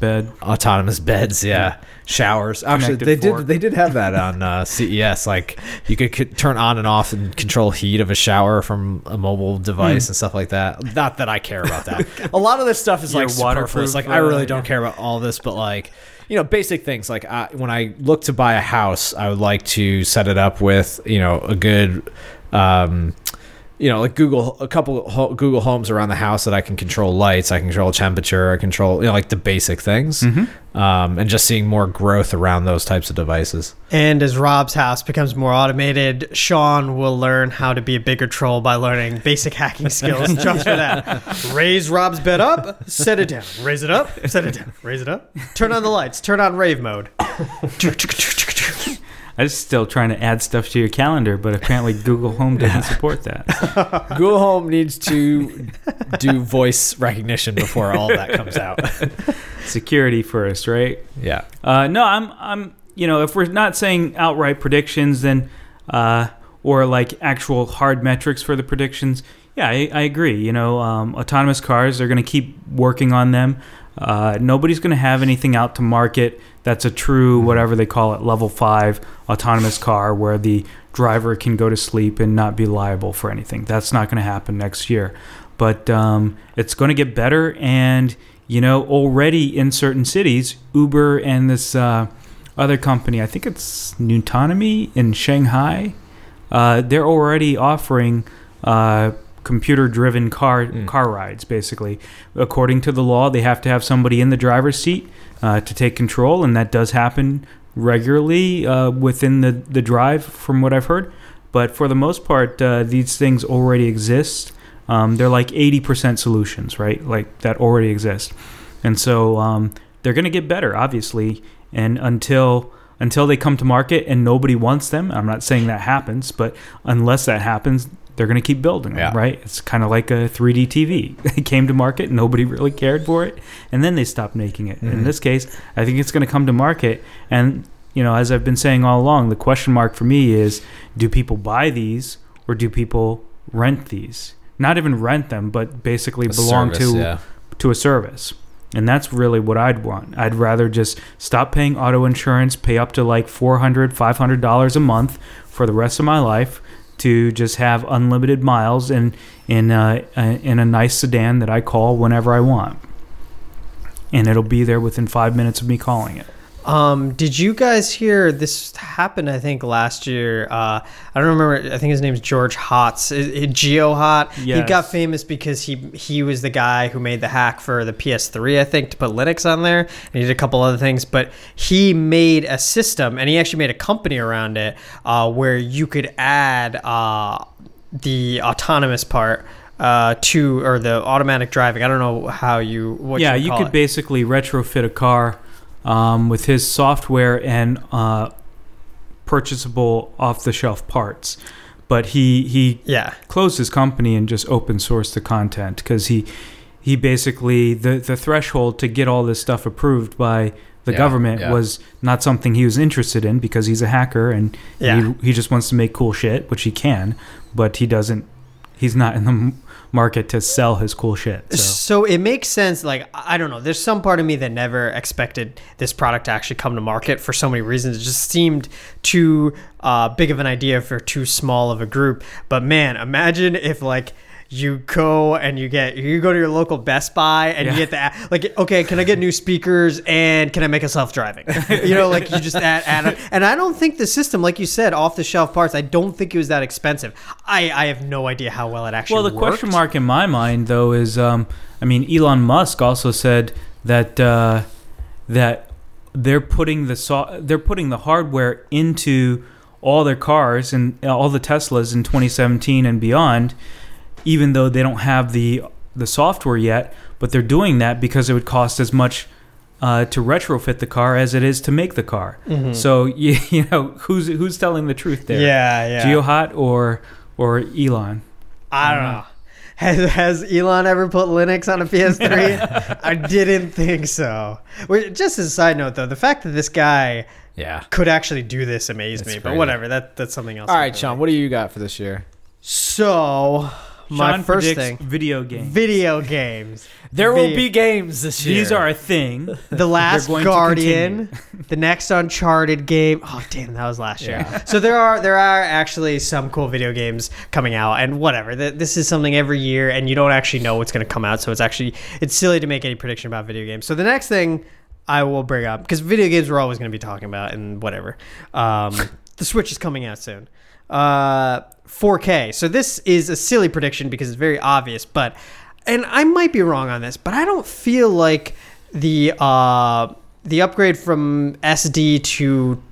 beds, yeah. Showers. Actually, they did have that on CES. Like you could turn on and off and control heat of a shower from a mobile device and stuff like that. Not that I care about that. A lot of this stuff is like superfluous. Like I really don't care about all this, but like, you know, basic things. Like when I look to buy a house, I would like to set it up with, you know, a good like a couple Google Homes around the house that I can control lights, I can control temperature, I control, you know, like the basic things. And just seeing more growth around those types of devices. And as Rob's house becomes more automated, Sean will learn how to be a bigger troll by learning basic hacking skills just for that. Raise Rob's bed up, set it down. Raise it up, set it down. Raise it up. Turn on the lights. Turn on rave mode. I was still trying to add stuff to your calendar, but apparently Google Home doesn't support that. Google Home needs to do voice recognition before all that comes out. Security first, right? Yeah. No, I'm. You know, if we're not saying outright predictions, then or like actual hard metrics for the predictions, yeah, I agree. You know, autonomous cars, they're going to keep working on them. Nobody's going to have anything out to market that's a true, whatever they call it, level 5 autonomous car where the driver can go to sleep and not be liable for anything. That's not going to happen next year. But it's going to get better. And, you know, already in certain cities, Uber and this other company, I think it's Nutonomy in Shanghai, they're already offering computer-driven car rides, basically. According to the law, they have to have somebody in the driver's seat to take control, and that does happen regularly within the drive, from what I've heard. But for the most part, these things already exist. They're like 80% solutions, right? Like that already exist. And so they're going to get better, obviously. And until they come to market and nobody wants them, I'm not saying that happens, but unless that happens, they're going to keep building them, right? It's kind of like a 3D TV. It came to market, nobody really cared for it, and then they stopped making it. In this case, I think it's going to come to market, and as I've been saying all along, the question mark for me is, do people buy these or do people rent these? Not even rent them, but basically belong to a service. And that's really what I'd want. I'd rather just stop paying auto insurance, pay up to like $400, $500 a month for the rest of my life to just have unlimited miles in a nice sedan that I call whenever I want. And it'll be there within 5 minutes of me calling it. Did you guys hear this happened? I think last year. I don't remember. I think his name's George Hotz. GeoHot. Yes. He got famous because he was the guy who made the hack for the PS3, I think, to put Linux on there. And he did a couple other things, but he made a system, and he actually made a company around it, where you could add the autonomous part. Or the automatic driving. I don't know how you. You could basically retrofit a car. With his software and purchasable off-the-shelf parts. But he closed his company and just open-sourced the content because he basically, the threshold to get all this stuff approved by the government was not something he was interested in because he's a hacker and he just wants to make cool shit, which he can, but he's not in the market to sell his cool shit. So it makes sense. Like, I don't know. There's some part of me that never expected this product to actually come to market for so many reasons. It just seemed too big of an idea for too small of a group. But man, imagine if like you go to your local Best Buy and you get okay, can I get new speakers and can I make a self-driving? Like you just add and I don't think the system, like you said, off-the-shelf parts, I don't think it was that expensive. I have no idea how well it actually worked. Well, the question mark in my mind, though, is, Elon Musk also said that that they're putting the hardware into all their cars and all the Teslas in 2017 and beyond, even though they don't have the software yet, but they're doing that because it would cost as much to retrofit the car as it is to make the car. Mm-hmm. So who's telling the truth there? Yeah. GeoHot or Elon? I don't know. Has Elon ever put Linux on a PS3? I didn't think so. Just as a side note, though, the fact that this guy could actually do this amazed me. But whatever, that's something else. All right, Sean, what do you got for this year? So my Sean first thing, video games. There will be games this year. These are a thing. The Last Guardian, the next Uncharted game. Oh damn, that was last year. So there are actually some cool video games coming out, and whatever. This is something every year, and you don't actually know what's going to come out. So it's silly to make any prediction about video games. So the next thing I will bring up, because video games we're always going to be talking about, and whatever. The Switch is coming out soon. 4K. So this is a silly prediction because it's very obvious, and I might be wrong on this, but I don't feel like the upgrade from SD to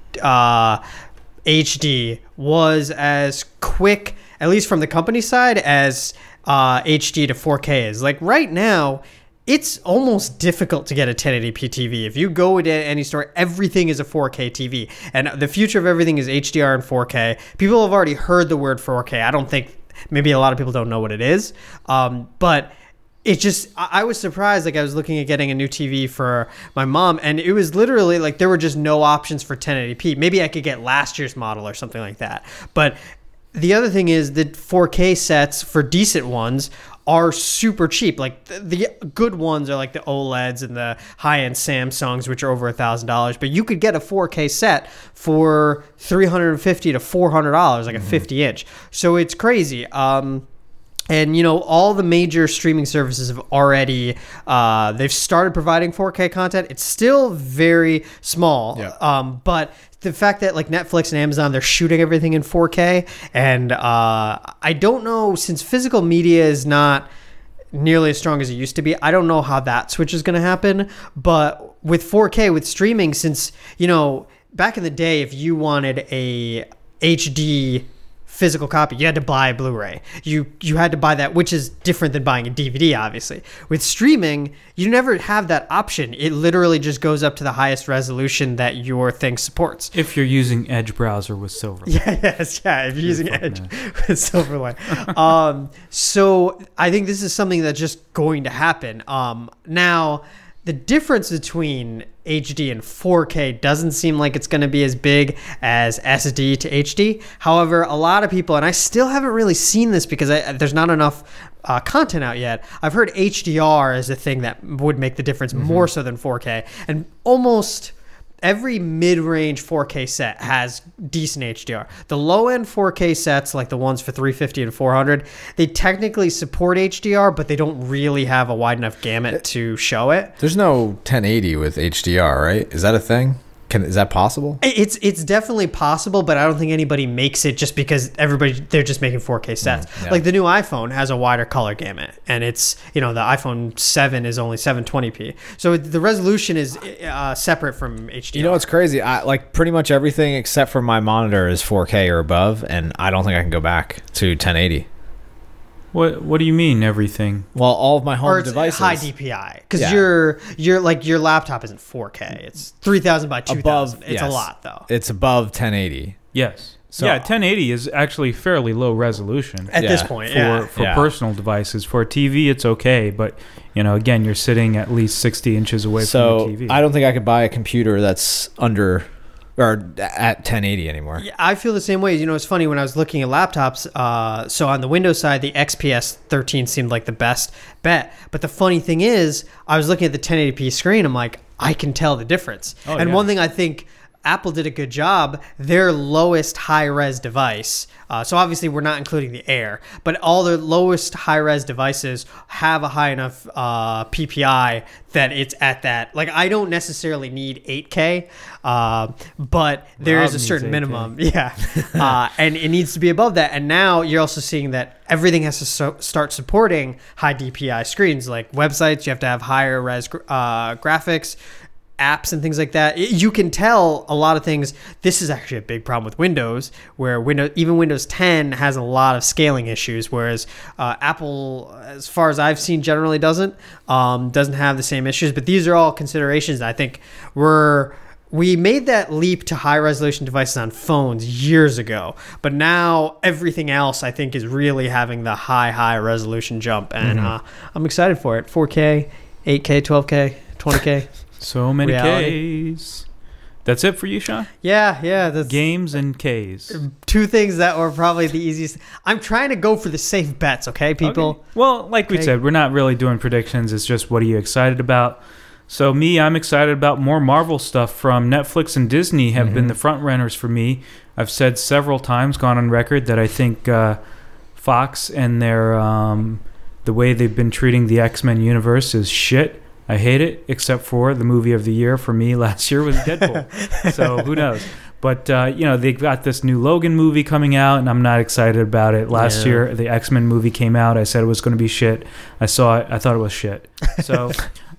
HD was as quick, at least from the company side, as HD to 4K is. Like right now, it's almost difficult to get a 1080p TV. If you go to any store, everything is a 4K TV. And the future of everything is HDR and 4K. People have already heard the word 4K. I don't think, maybe a lot of people don't know what it is. But it just, I was surprised. Like I was looking at getting a new TV for my mom, and it was literally like there were just no options for 1080p. Maybe I could get last year's model or something like that. But the other thing is the 4K sets for decent ones are super cheap. Like the good ones are like the OLEDs and the high-end Samsungs, which are over $1,000. But you could get a 4K set for $350 to $400, like a 50-inch. So it's crazy. And, all the major streaming services have already, they've started providing 4K content. It's still very small. Yeah. But the fact that like Netflix and Amazon, they're shooting everything in 4K. And I don't know, since physical media is not nearly as strong as it used to be, I don't know how that switch is going to happen. But with 4K, with streaming, since, back in the day, if you wanted a HD physical copy, you had to buy a Blu-ray. You had to buy that, which is different than buying a DVD, obviously. With streaming, you never have that option. It literally just goes up to the highest resolution that your thing supports. If you're using Edge browser with Silverlight. If you're using Edge with Silverlight. So I think this is something that's just going to happen. Now, the difference between HD and 4K doesn't seem like it's going to be as big as SD to HD. However, a lot of people, and I still haven't really seen this because there's not enough content out yet. I've heard HDR is a thing that would make the difference more so than 4K. And almost every mid-range 4K set has decent HDR. The low-end 4K sets, like the ones for 350 and 400, they technically support HDR, but they don't really have a wide enough gamut to show it. There's no 1080 with HDR, right? Is that a thing? Is that possible? It's definitely possible, but I don't think anybody makes it just because they're just making 4K sets. Yeah. Like the new iPhone has a wider color gamut, and it's, the iPhone 7 is only 720p. So the resolution is separate from HDR. You know what's crazy? I like pretty much everything except for my monitor is 4K or above, and I don't think I can go back to 1080. What do you mean everything? Well, all of my home or it's devices. high DPI, because your laptop isn't 4K. It's 3000 by 2000. It's a lot though. It's above 1080. Yes. So, 1080 is actually fairly low resolution at this point. For personal devices. For a TV, it's okay, but again, you're sitting at least 60 inches away from the TV. I don't think I could buy a computer that's under or at 1080 anymore. Yeah, I feel the same way. It's funny when I was looking at laptops. So on the Windows side, the XPS 13 seemed like the best bet. But the funny thing is, I was looking at the 1080p screen. I'm like, I can tell the difference. One thing I think Apple did a good job, their lowest high-res device, so obviously we're not including the Air, but all their lowest high-res devices have a high enough PPI that it's at that. Like, I don't necessarily need 8K, but there is a certain minimum. And it needs to be above that. And now you're also seeing that everything has to start supporting high DPI screens. Like websites, you have to have higher res graphics, apps and things like that. You can tell a lot of things. This is actually a big problem with Windows, where even Windows 10 has a lot of scaling issues, whereas Apple, as far as I've seen, generally doesn't have the same issues. But these are all considerations that I think we made that leap to high resolution devices on phones years ago, but now everything else I think is really having the high resolution jump, and I'm excited for it. 4K, 8K, 12K, 20K. So many reality. Ks. That's it for you, Sean? Yeah. That's games and Ks. Two things that were probably the easiest. I'm trying to go for the safe bets, okay, people? Okay. Well, like we said, we're not really doing predictions. It's just what are you excited about? So I'm excited about more Marvel stuff from Netflix and Disney have been the front runners for me. I've said several times, gone on record, that I think Fox and their the way they've been treating the X-Men universe is shit. I hate it, except for the movie of the year for me last year was Deadpool. So who knows? But, they've got this new Logan movie coming out, and I'm not excited about it. Last year, the X-Men movie came out. I said it was going to be shit. I saw it. I thought it was shit. So,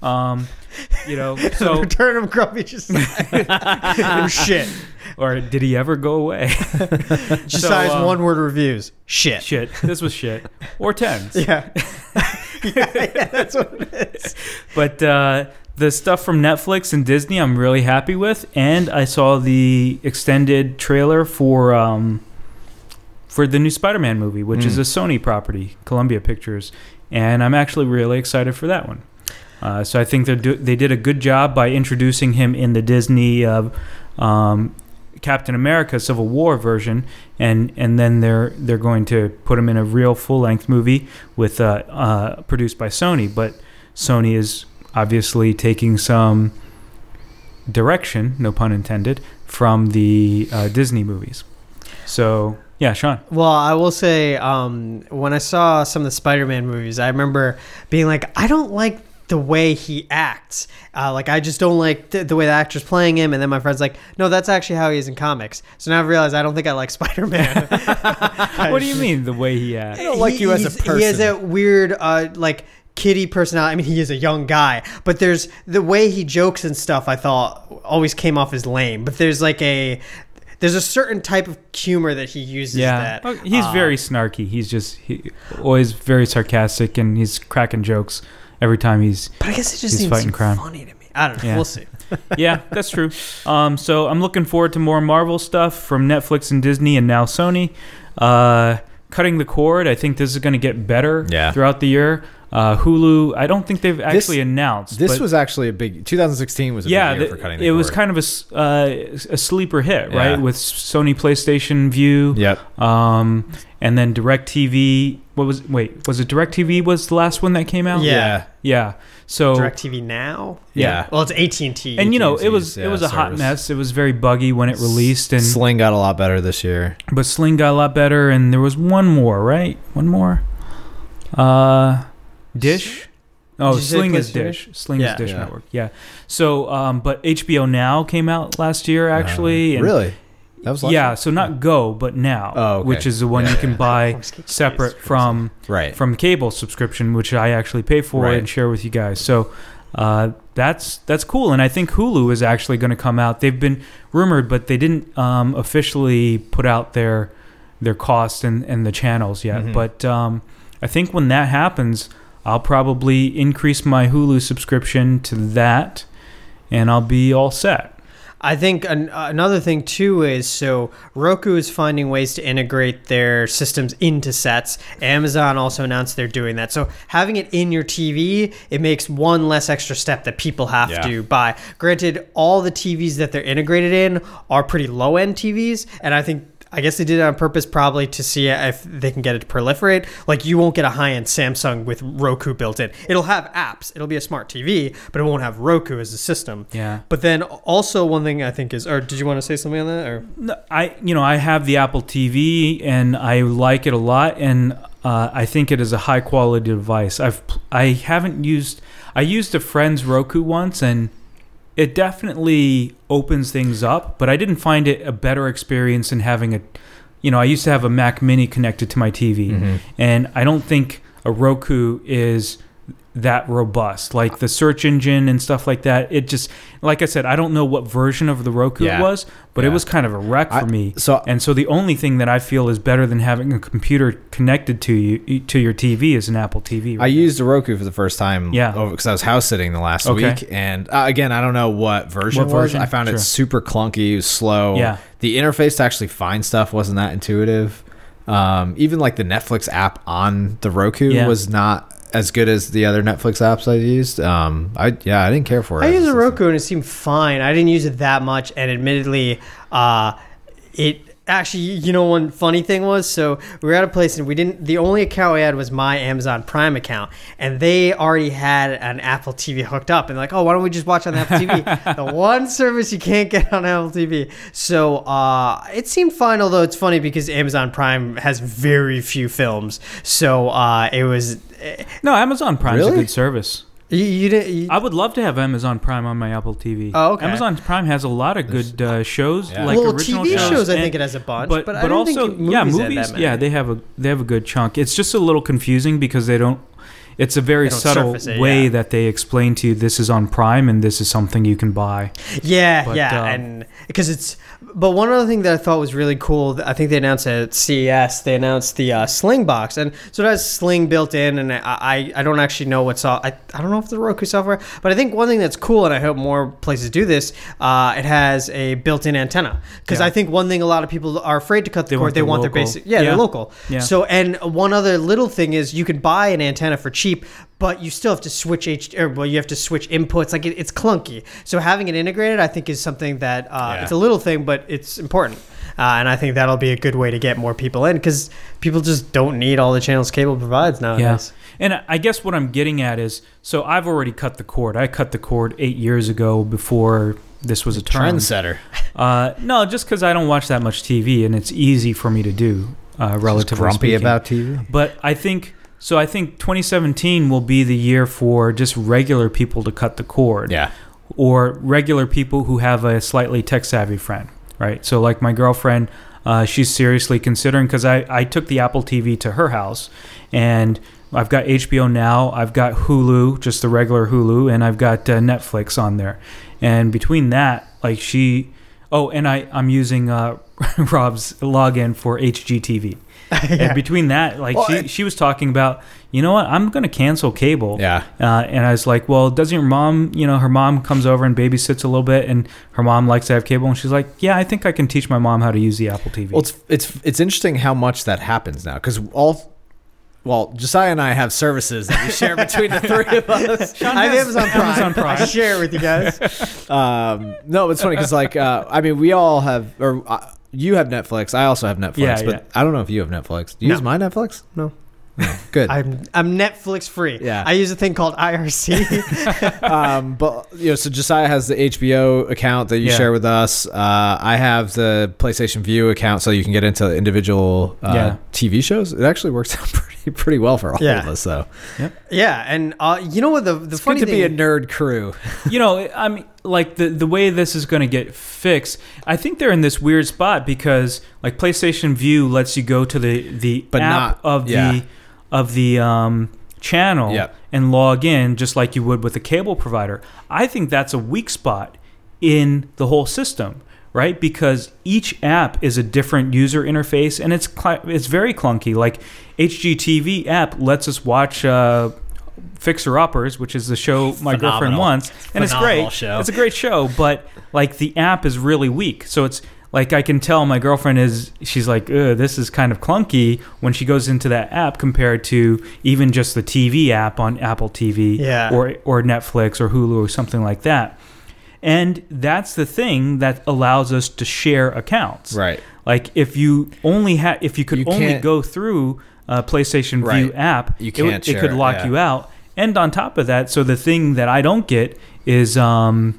so Return of Grumpy just it was shit. Or did he ever go away? Besides one-word reviews. Shit. Shit. This was shit. Or tens. Yeah. yeah, that's what it is. But the stuff from Netflix and Disney I'm really happy with. And I saw the extended trailer for the new Spider-Man movie, which is a Sony property, Columbia Pictures. And I'm actually really excited for that one. So I think they did a good job by introducing him in the Disney Captain America Civil War version, and then they're going to put him in a real full-length movie with produced by Sony. But Sony is obviously taking some direction, no pun intended, from the Disney movies. So yeah, Sean. Well, I will say when I saw some of the Spider-Man movies, I remember being like, I don't like the way he acts. I just don't like the way the actor's playing him. And then my friend's like, no, that's actually how he is in comics. So now I've realized I don't think I like Spider-Man. What do you mean, the way he acts? I don't like you as a person. He has that weird, kiddie personality. I mean, he is a young guy, but there's the way he jokes and stuff. I thought always came off as lame. But there's a certain type of humor that he uses. Yeah, that he's very snarky. He's always very sarcastic, and he's cracking jokes every time he's. But I guess it just seems fighting crime. funny to me. I don't know. Yeah. We'll see. Yeah, that's true. So I'm looking forward to more Marvel stuff from Netflix and Disney and now Sony. Cutting the cord, I think this is going to get better throughout the year. Hulu, I don't think they've actually announced. This was actually a big... 2016 was a big year for cutting the cord. It was kind of a sleeper hit, right? With Sony PlayStation View. Yep. And then DirecTV... was it DirecTV was the last one that came out? Yeah. Yeah. So DirecTV Now? Yeah. Well, it's AT&T. And, it was a hot mess. It was very buggy when it released. And Sling got a lot better this year. But Sling got a lot better, and there was one more, right? One more? Dish? Oh, Sling is Dish. Sling is Dish Network. Yeah. So, but HBO Now came out last year, actually. And really? That was last year? So not Go, but Now, okay. which is the one you can buy separate from the cable subscription, which I actually pay for and share with you guys. So that's cool, and I think Hulu is actually going to come out. They've been rumored, but they didn't officially put out their cost and the channels yet. Mm-hmm. But I think when that happens, I'll probably increase my Hulu subscription to that, and I'll be all set. I think another thing too is, so Roku is finding ways to integrate their systems into sets. Amazon also announced they're doing that. So having it in your TV, it makes one less extra step that people have to buy. Granted, all the TVs that they're integrated in are pretty low-end TVs, and I guess they did it on purpose, probably to see if they can get it to proliferate. Like, you won't get a high-end Samsung with Roku built in. It'll have apps. It'll be a smart TV, but it won't have Roku as a system. Yeah. But then also one thing I think is, or did you want to say something on that? Or no, I have the Apple TV and I like it a lot, and I think it is a high-quality device. I used a friend's Roku once, and it definitely opens things up, but I didn't find it a better experience than having I used to have a Mac Mini connected to my TV, and I don't think a Roku is that robust. Like the search engine and stuff like that, it just, like I said, I don't know what version of the Roku it was, but it was kind of a wreck for me. So the only thing that I feel is better than having a computer connected to your TV is an Apple TV. I used a Roku for the first time because I was house sitting the last week, and again, I don't know what version it was. I found it super clunky, it was slow. Yeah. The interface to actually find stuff wasn't that intuitive. Even like the Netflix app on the Roku was not as good as the other Netflix apps I used. I didn't care for it. I used a Roku and it seemed fine. I didn't use it that much, and admittedly, it actually, one funny thing was, so we were at a place and the only account we had was my Amazon Prime account, and they already had an Apple TV hooked up, and like, oh, why don't we just watch on the Apple TV? The one service you can't get on Apple TV. So it seemed fine, although it's funny because Amazon Prime has very few films. So it was... No, Amazon Prime is a good service. I would love to have Amazon Prime on my Apple TV. Oh, okay. Amazon Prime has a lot of good shows, like original TV shows. I think it has a bunch, but I don't also think movies. They have a good chunk. It's just a little confusing because they don't. It's a very subtle way that they explain to you this is on Prime and this is something you can buy. And because it's. But one other thing that I thought was really cool, I think they announced at CES, they announced the Sling box, and so it has Sling built in, and I don't actually know what's I don't know if it's the Roku software, but I think one thing that's cool, and I hope more places do this, it has a built-in antenna, because I think one thing a lot of people are afraid to cut the cord, they want their basic, they're local. Yeah. So, and one other little thing is you can buy an antenna for cheap, but you still have to switch you have to switch inputs. Like it's clunky. So having it integrated, I think, is something that it's a little thing, but it's important. And I think that'll be a good way to get more people in, because people just don't need all the channels cable provides nowadays. Yeah. And I guess what I'm getting at is, so I've already cut the cord. I cut the cord 8 years ago before this was a term. Trendsetter. No, just because I don't watch that much TV, and it's easy for me to do, relatively grumpy speaking. about TV. But I think 2017 will be the year for just regular people to cut the cord. Yeah. Or regular people who have a slightly tech-savvy friend, right? So like my girlfriend, she's seriously considering, because I took the Apple TV to her house, and I've got HBO Now, I've got Hulu, just the regular Hulu, and I've got Netflix on there. And between that, like I'm using Rob's login for HGTV. And between that, like she was talking about, you know what, I'm going to cancel cable. Yeah. And I was like, well, doesn't your mom, her mom comes over and babysits a little bit, and her mom likes to have cable. And she's like, yeah, I think I can teach my mom how to use the Apple TV. Well, it's interesting how much that happens now, because Josiah and I have services that we share between the three of us. I have Amazon Prime. I share it with you guys. No, it's funny because we all have, you have Netflix. I also have Netflix, but I don't know if you have Netflix. Do you use my Netflix? No. Good. I'm Netflix free. Yeah. I use a thing called IRC. So Josiah has the HBO account that you share with us. I have the PlayStation View account, so you can get into individual TV shows. It actually works out pretty well for all of us. So yeah, and you know what the it's funny good to thing, be a nerd crew. I mean, like the way this is going to get fixed, I think they're in this weird spot because like PlayStation View lets you go to the app of the channel and log in just like you would with a cable provider. I think that's a weak spot in the whole system, right? Because each app is a different user interface, and it's very clunky. Like HGTV app lets us watch Fixer Uppers, which is the show my girlfriend wants, and it's great. Show. It's a great show, but like the app is really weak. So it's like I can tell my girlfriend she's like, this is kind of clunky when she goes into that app compared to even just the TV app on Apple TV or Netflix or Hulu or something like that. And that's the thing that allows us to share accounts. Right. Like if you could only go through a PlayStation View app, it could lock you out. And on top of that, so the thing that I don't get is a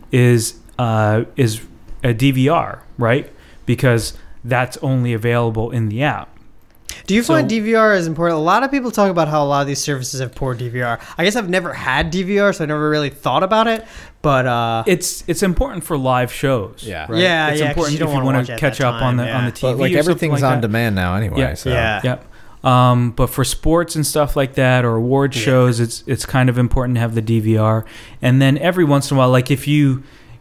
DVR, right? Because that's only available in the app. Do you find DVR is important? A lot of people talk about how a lot of these services have poor DVR. I guess I've never had DVR, so I never really thought about it. But it's important for live shows. Yeah, right? Yeah, it's important if you want to catch up on the TV. But like everything's on demand now anyway. Yeah. So. Yeah. But for sports and stuff like that, or award shows, it's kind of important to have the DVR. And then every once in a while, like if you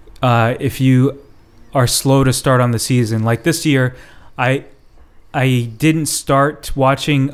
are slow to start on the season, like this year, I didn't start watching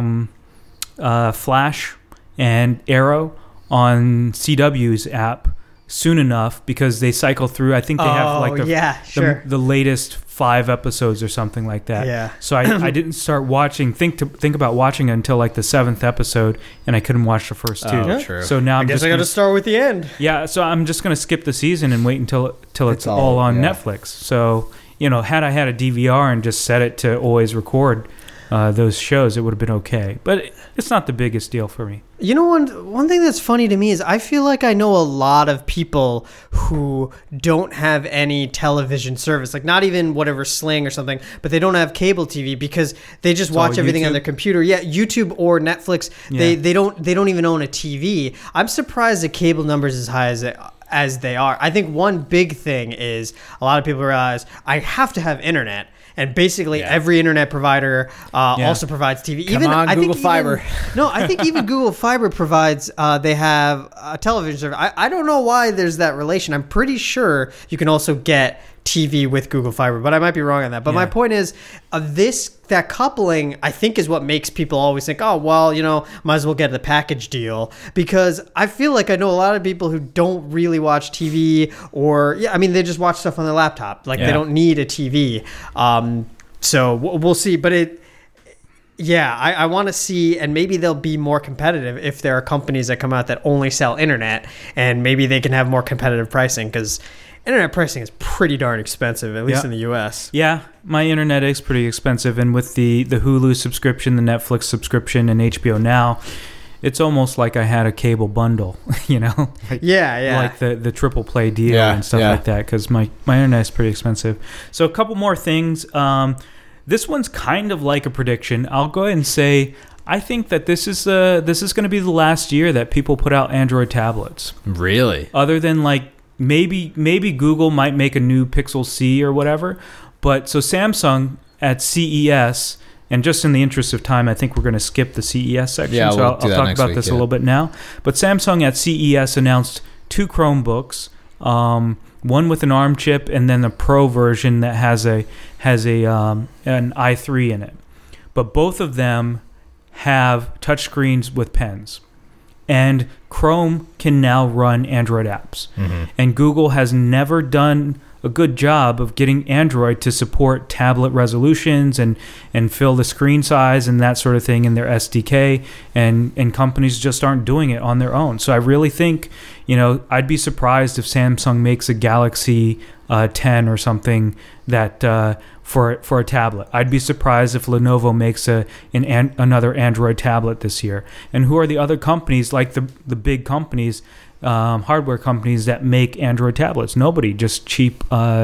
Flash and Arrow on CW's app soon enough because they cycle through. I think they have like the latest 5 episodes or something like that. Yeah. So I didn't start watching. Think about watching it until like the 7th episode, and I couldn't watch the first 2. Oh, true. So now I guess I got to start with the end. Yeah. So I'm just gonna skip the season and wait until it's all on Netflix. So had I had a DVR and just set it to always record those shows, it would have been okay. But it's not the biggest deal for me. You know, one thing that's funny to me is I feel like I know a lot of people who don't have any television service, like not even whatever Sling or something, but they don't have cable TV because they just watch everything on their computer. Yeah, YouTube or Netflix. Yeah. They don't even own a TV. I'm surprised the cable numbers as high as they are. I think one big thing is a lot of people realize I have to have internet. And basically every internet provider also provides TV. Google Fiber. I think even Google Fiber provides, they have a television service. I don't know why there's that relation. I'm pretty sure you can also get TV with Google Fiber, but I might be wrong on that. But my point is, that coupling, I think, is what makes people always think, oh, well, might as well get the package deal. Because I feel like I know a lot of people who don't really watch TV they just watch stuff on their laptop. Like they don't need a TV. So we'll see. But I want to see, and maybe they'll be more competitive if there are companies that come out that only sell internet, and maybe they can have more competitive pricing because internet pricing is pretty darn expensive, at least in the U.S. Yeah, my internet is pretty expensive, and with the Hulu subscription, the Netflix subscription, and HBO Now, it's almost like I had a cable bundle, Like the triple play deal and stuff like that, because my internet is pretty expensive. So a couple more things. This one's kind of like a prediction. I'll go ahead and say I think that this is going to be the last year that people put out Android tablets. Really? Other than like maybe Google might make a new Pixel C or whatever. But so Samsung at CES And just in the interest of time, I think we're going to skip the CES section. Yeah, so we'll I'll do that talk next about week, this a yeah. little bit now. But Samsung at CES announced 2 Chromebooks, one with an ARM chip and then a Pro version that has an i3 in it. But both of them have touchscreens with pens. And Chrome can now run Android apps. And Google has never done a good job of getting Android to support tablet resolutions and fill the screen size and that sort of thing in their SDK, and companies just aren't doing it on their own. So I really think, I'd be surprised if Samsung makes a Galaxy 10 or something that for a tablet. I'd be surprised if Lenovo makes another Android tablet this year. And who are the other companies, like the big companies, hardware companies that make Android tablets? Nobody, just cheap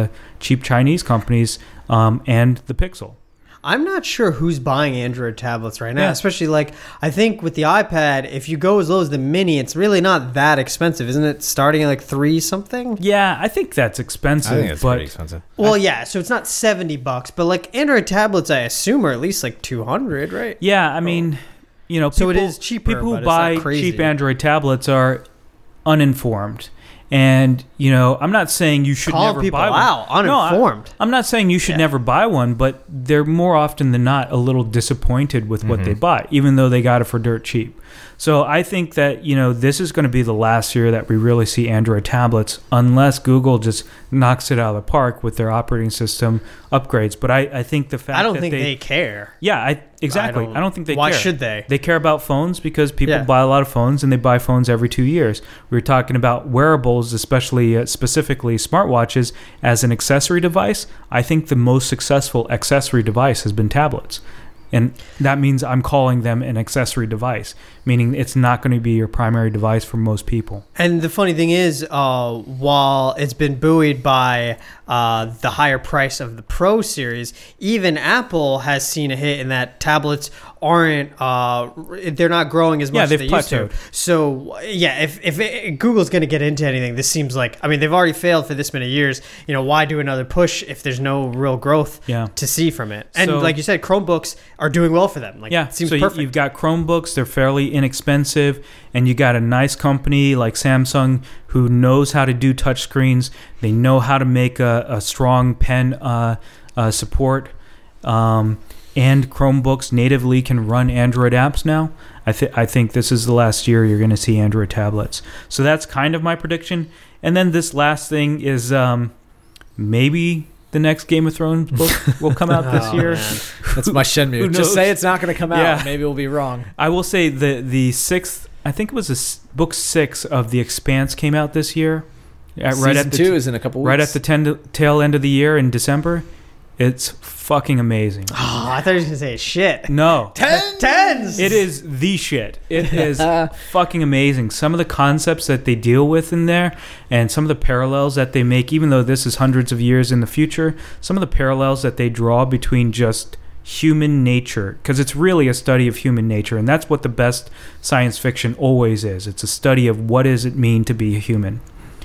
Chinese companies and the Pixel. I'm not sure who's buying Android tablets right now, Yeah. especially I think with the iPad, if you go as low as the mini, it's really not that expensive. Isn't it starting at $3 something? Yeah, I think that's expensive. I think it's but pretty expensive. Well, yeah, so it's not $70, but Android tablets, I assume, are at least $200, right? yeah, I mean, people, So it is cheaper, People but who it's buy not crazy. cheap Android tablets are uninformed. And, I'm not saying you should Call never people buy one. out, uninformed. I'm not saying you should never buy one, but they're more often than not a little disappointed with what they buy, even though they got it for dirt cheap. So I think that, this is going to be the last year that we really see Android tablets, unless Google just knocks it out of the park with their operating system upgrades. But I think the fact I don't that think they care. Yeah, exactly. I don't think they care. Why should they? They care about phones because people Yeah. buy a lot of phones, and they buy phones every 2 years. We were talking about wearables, especially specifically smartwatches, as an accessory device. I think the most successful accessory device has been tablets. And that means I'm calling them an accessory device, meaning it's not going to be your primary device for most people. And the funny thing is, while it's been buoyed by the higher price of the Pro series, even Apple has seen a hit in that tablets aren't they're not growing as much as they've they used to. plateaued. So yeah, if Google's going to get into anything, this seems like, I mean, they've already failed for this many years. Why do another push if there's no real growth to see from it? And So- like you said, Chromebooks are doing well for them. It seems so perfect. you've got Chromebooks, they're fairly inexpensive, and you got a nice company like Samsung who knows how to do touchscreens. They know how to make a strong pen support, and Chromebooks natively can run Android apps now. I think this is the last year you're going to see Android tablets. So that's kind of my prediction. And then this last thing is maybe the next Game of Thrones book will come out this Oh, year. man. That's my Who Shenmue. knows? Just say it's not going to come out. Yeah. Maybe we'll be wrong. I will say the sixth, I think it was book 6 of The Expanse came out this year. Season 2 is in a couple weeks. right at the tail end of the year in December. It's fucking amazing. Oh, I thought you were going to say shit. No. Tens! It is the shit. It is fucking amazing. Some of the concepts that they deal with in there and some of the parallels that they make, even though this is hundreds of years in the future, some of the parallels that they draw between just human nature, because it's really a study of human nature, and that's what the best science fiction always is. It's a study of what does it mean to be a human.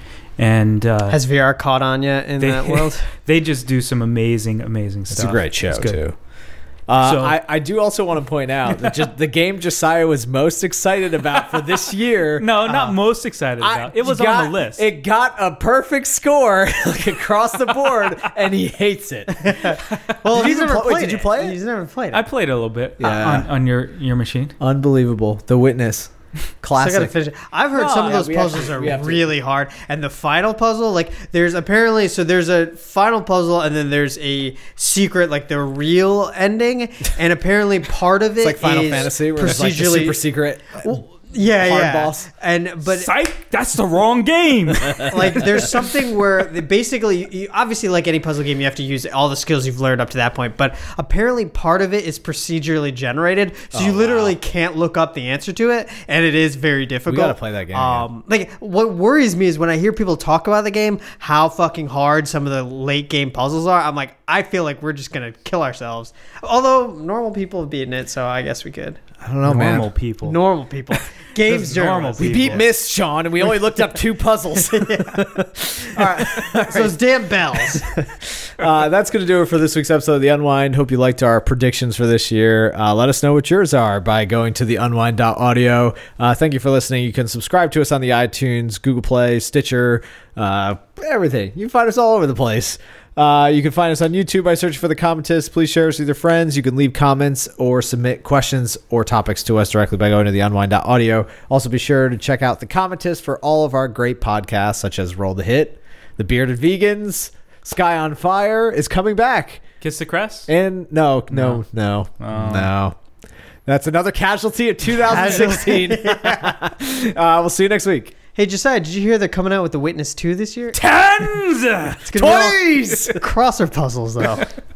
And Has VR caught on yet in that world? they just do some amazing stuff. It's a great show, It's good. too. So- I do also want to point out that just the game Josiah was most excited about for this year. No, not most excited about. It was on the list. It got a perfect score across the board, and he hates it. Well, Did you he's even never play- played did you play it? He's never played it. I played it a little bit Yeah. on your machine. Unbelievable. The Witness. So I Classic. gotta finish it. I've heard No, some of yeah, those we have puzzles to- we have are to. really hard, and the final puzzle, there's apparently there's a final puzzle, and then there's a secret, the real ending, and apparently part of it It's like Final is Fantasy, where it's like the procedurally super secret yeah, hard yeah. boss. But Psych, that's the wrong game. there's something where basically, obviously, like any puzzle game, you have to use all the skills you've learned up to that point. But apparently, part of it is procedurally generated, so you literally can't look up the answer to it, and it is very difficult. We gotta play that game What worries me is when I hear people talk about the game, how fucking hard some of the late game puzzles are. I'm like, I feel like we're just gonna kill ourselves. Although normal people have beaten it, so I guess we could. I don't know, Normal man. people. Normal people. games Just normal journalist. We beat Miss Sean, and we only looked up 2 puzzles. All right. Those damn bells. That's going to do it for this week's episode of The Unwind. Hope you liked our predictions for this year. Let us know what yours are by going to theunwind.audio. Thank you for listening. You can subscribe to us on the iTunes, Google Play, Stitcher, everything. You can find us all over the place. You can find us on YouTube by searching for The Commentist. Please share us with your friends. You can leave comments or submit questions or topics to us directly by going to theunwind.audio. Also, be sure to check out The Commentist for all of our great podcasts, such as Roll the Hit, The Bearded Vegans, Sky on Fire is coming back. Kiss the Crest? And no. That's another casualty of 2016. We'll see you next week. Hey, Josiah, did you hear they're coming out with The Witness 2 this year? Tens! It's gonna be all Toys! crosser puzzles, though.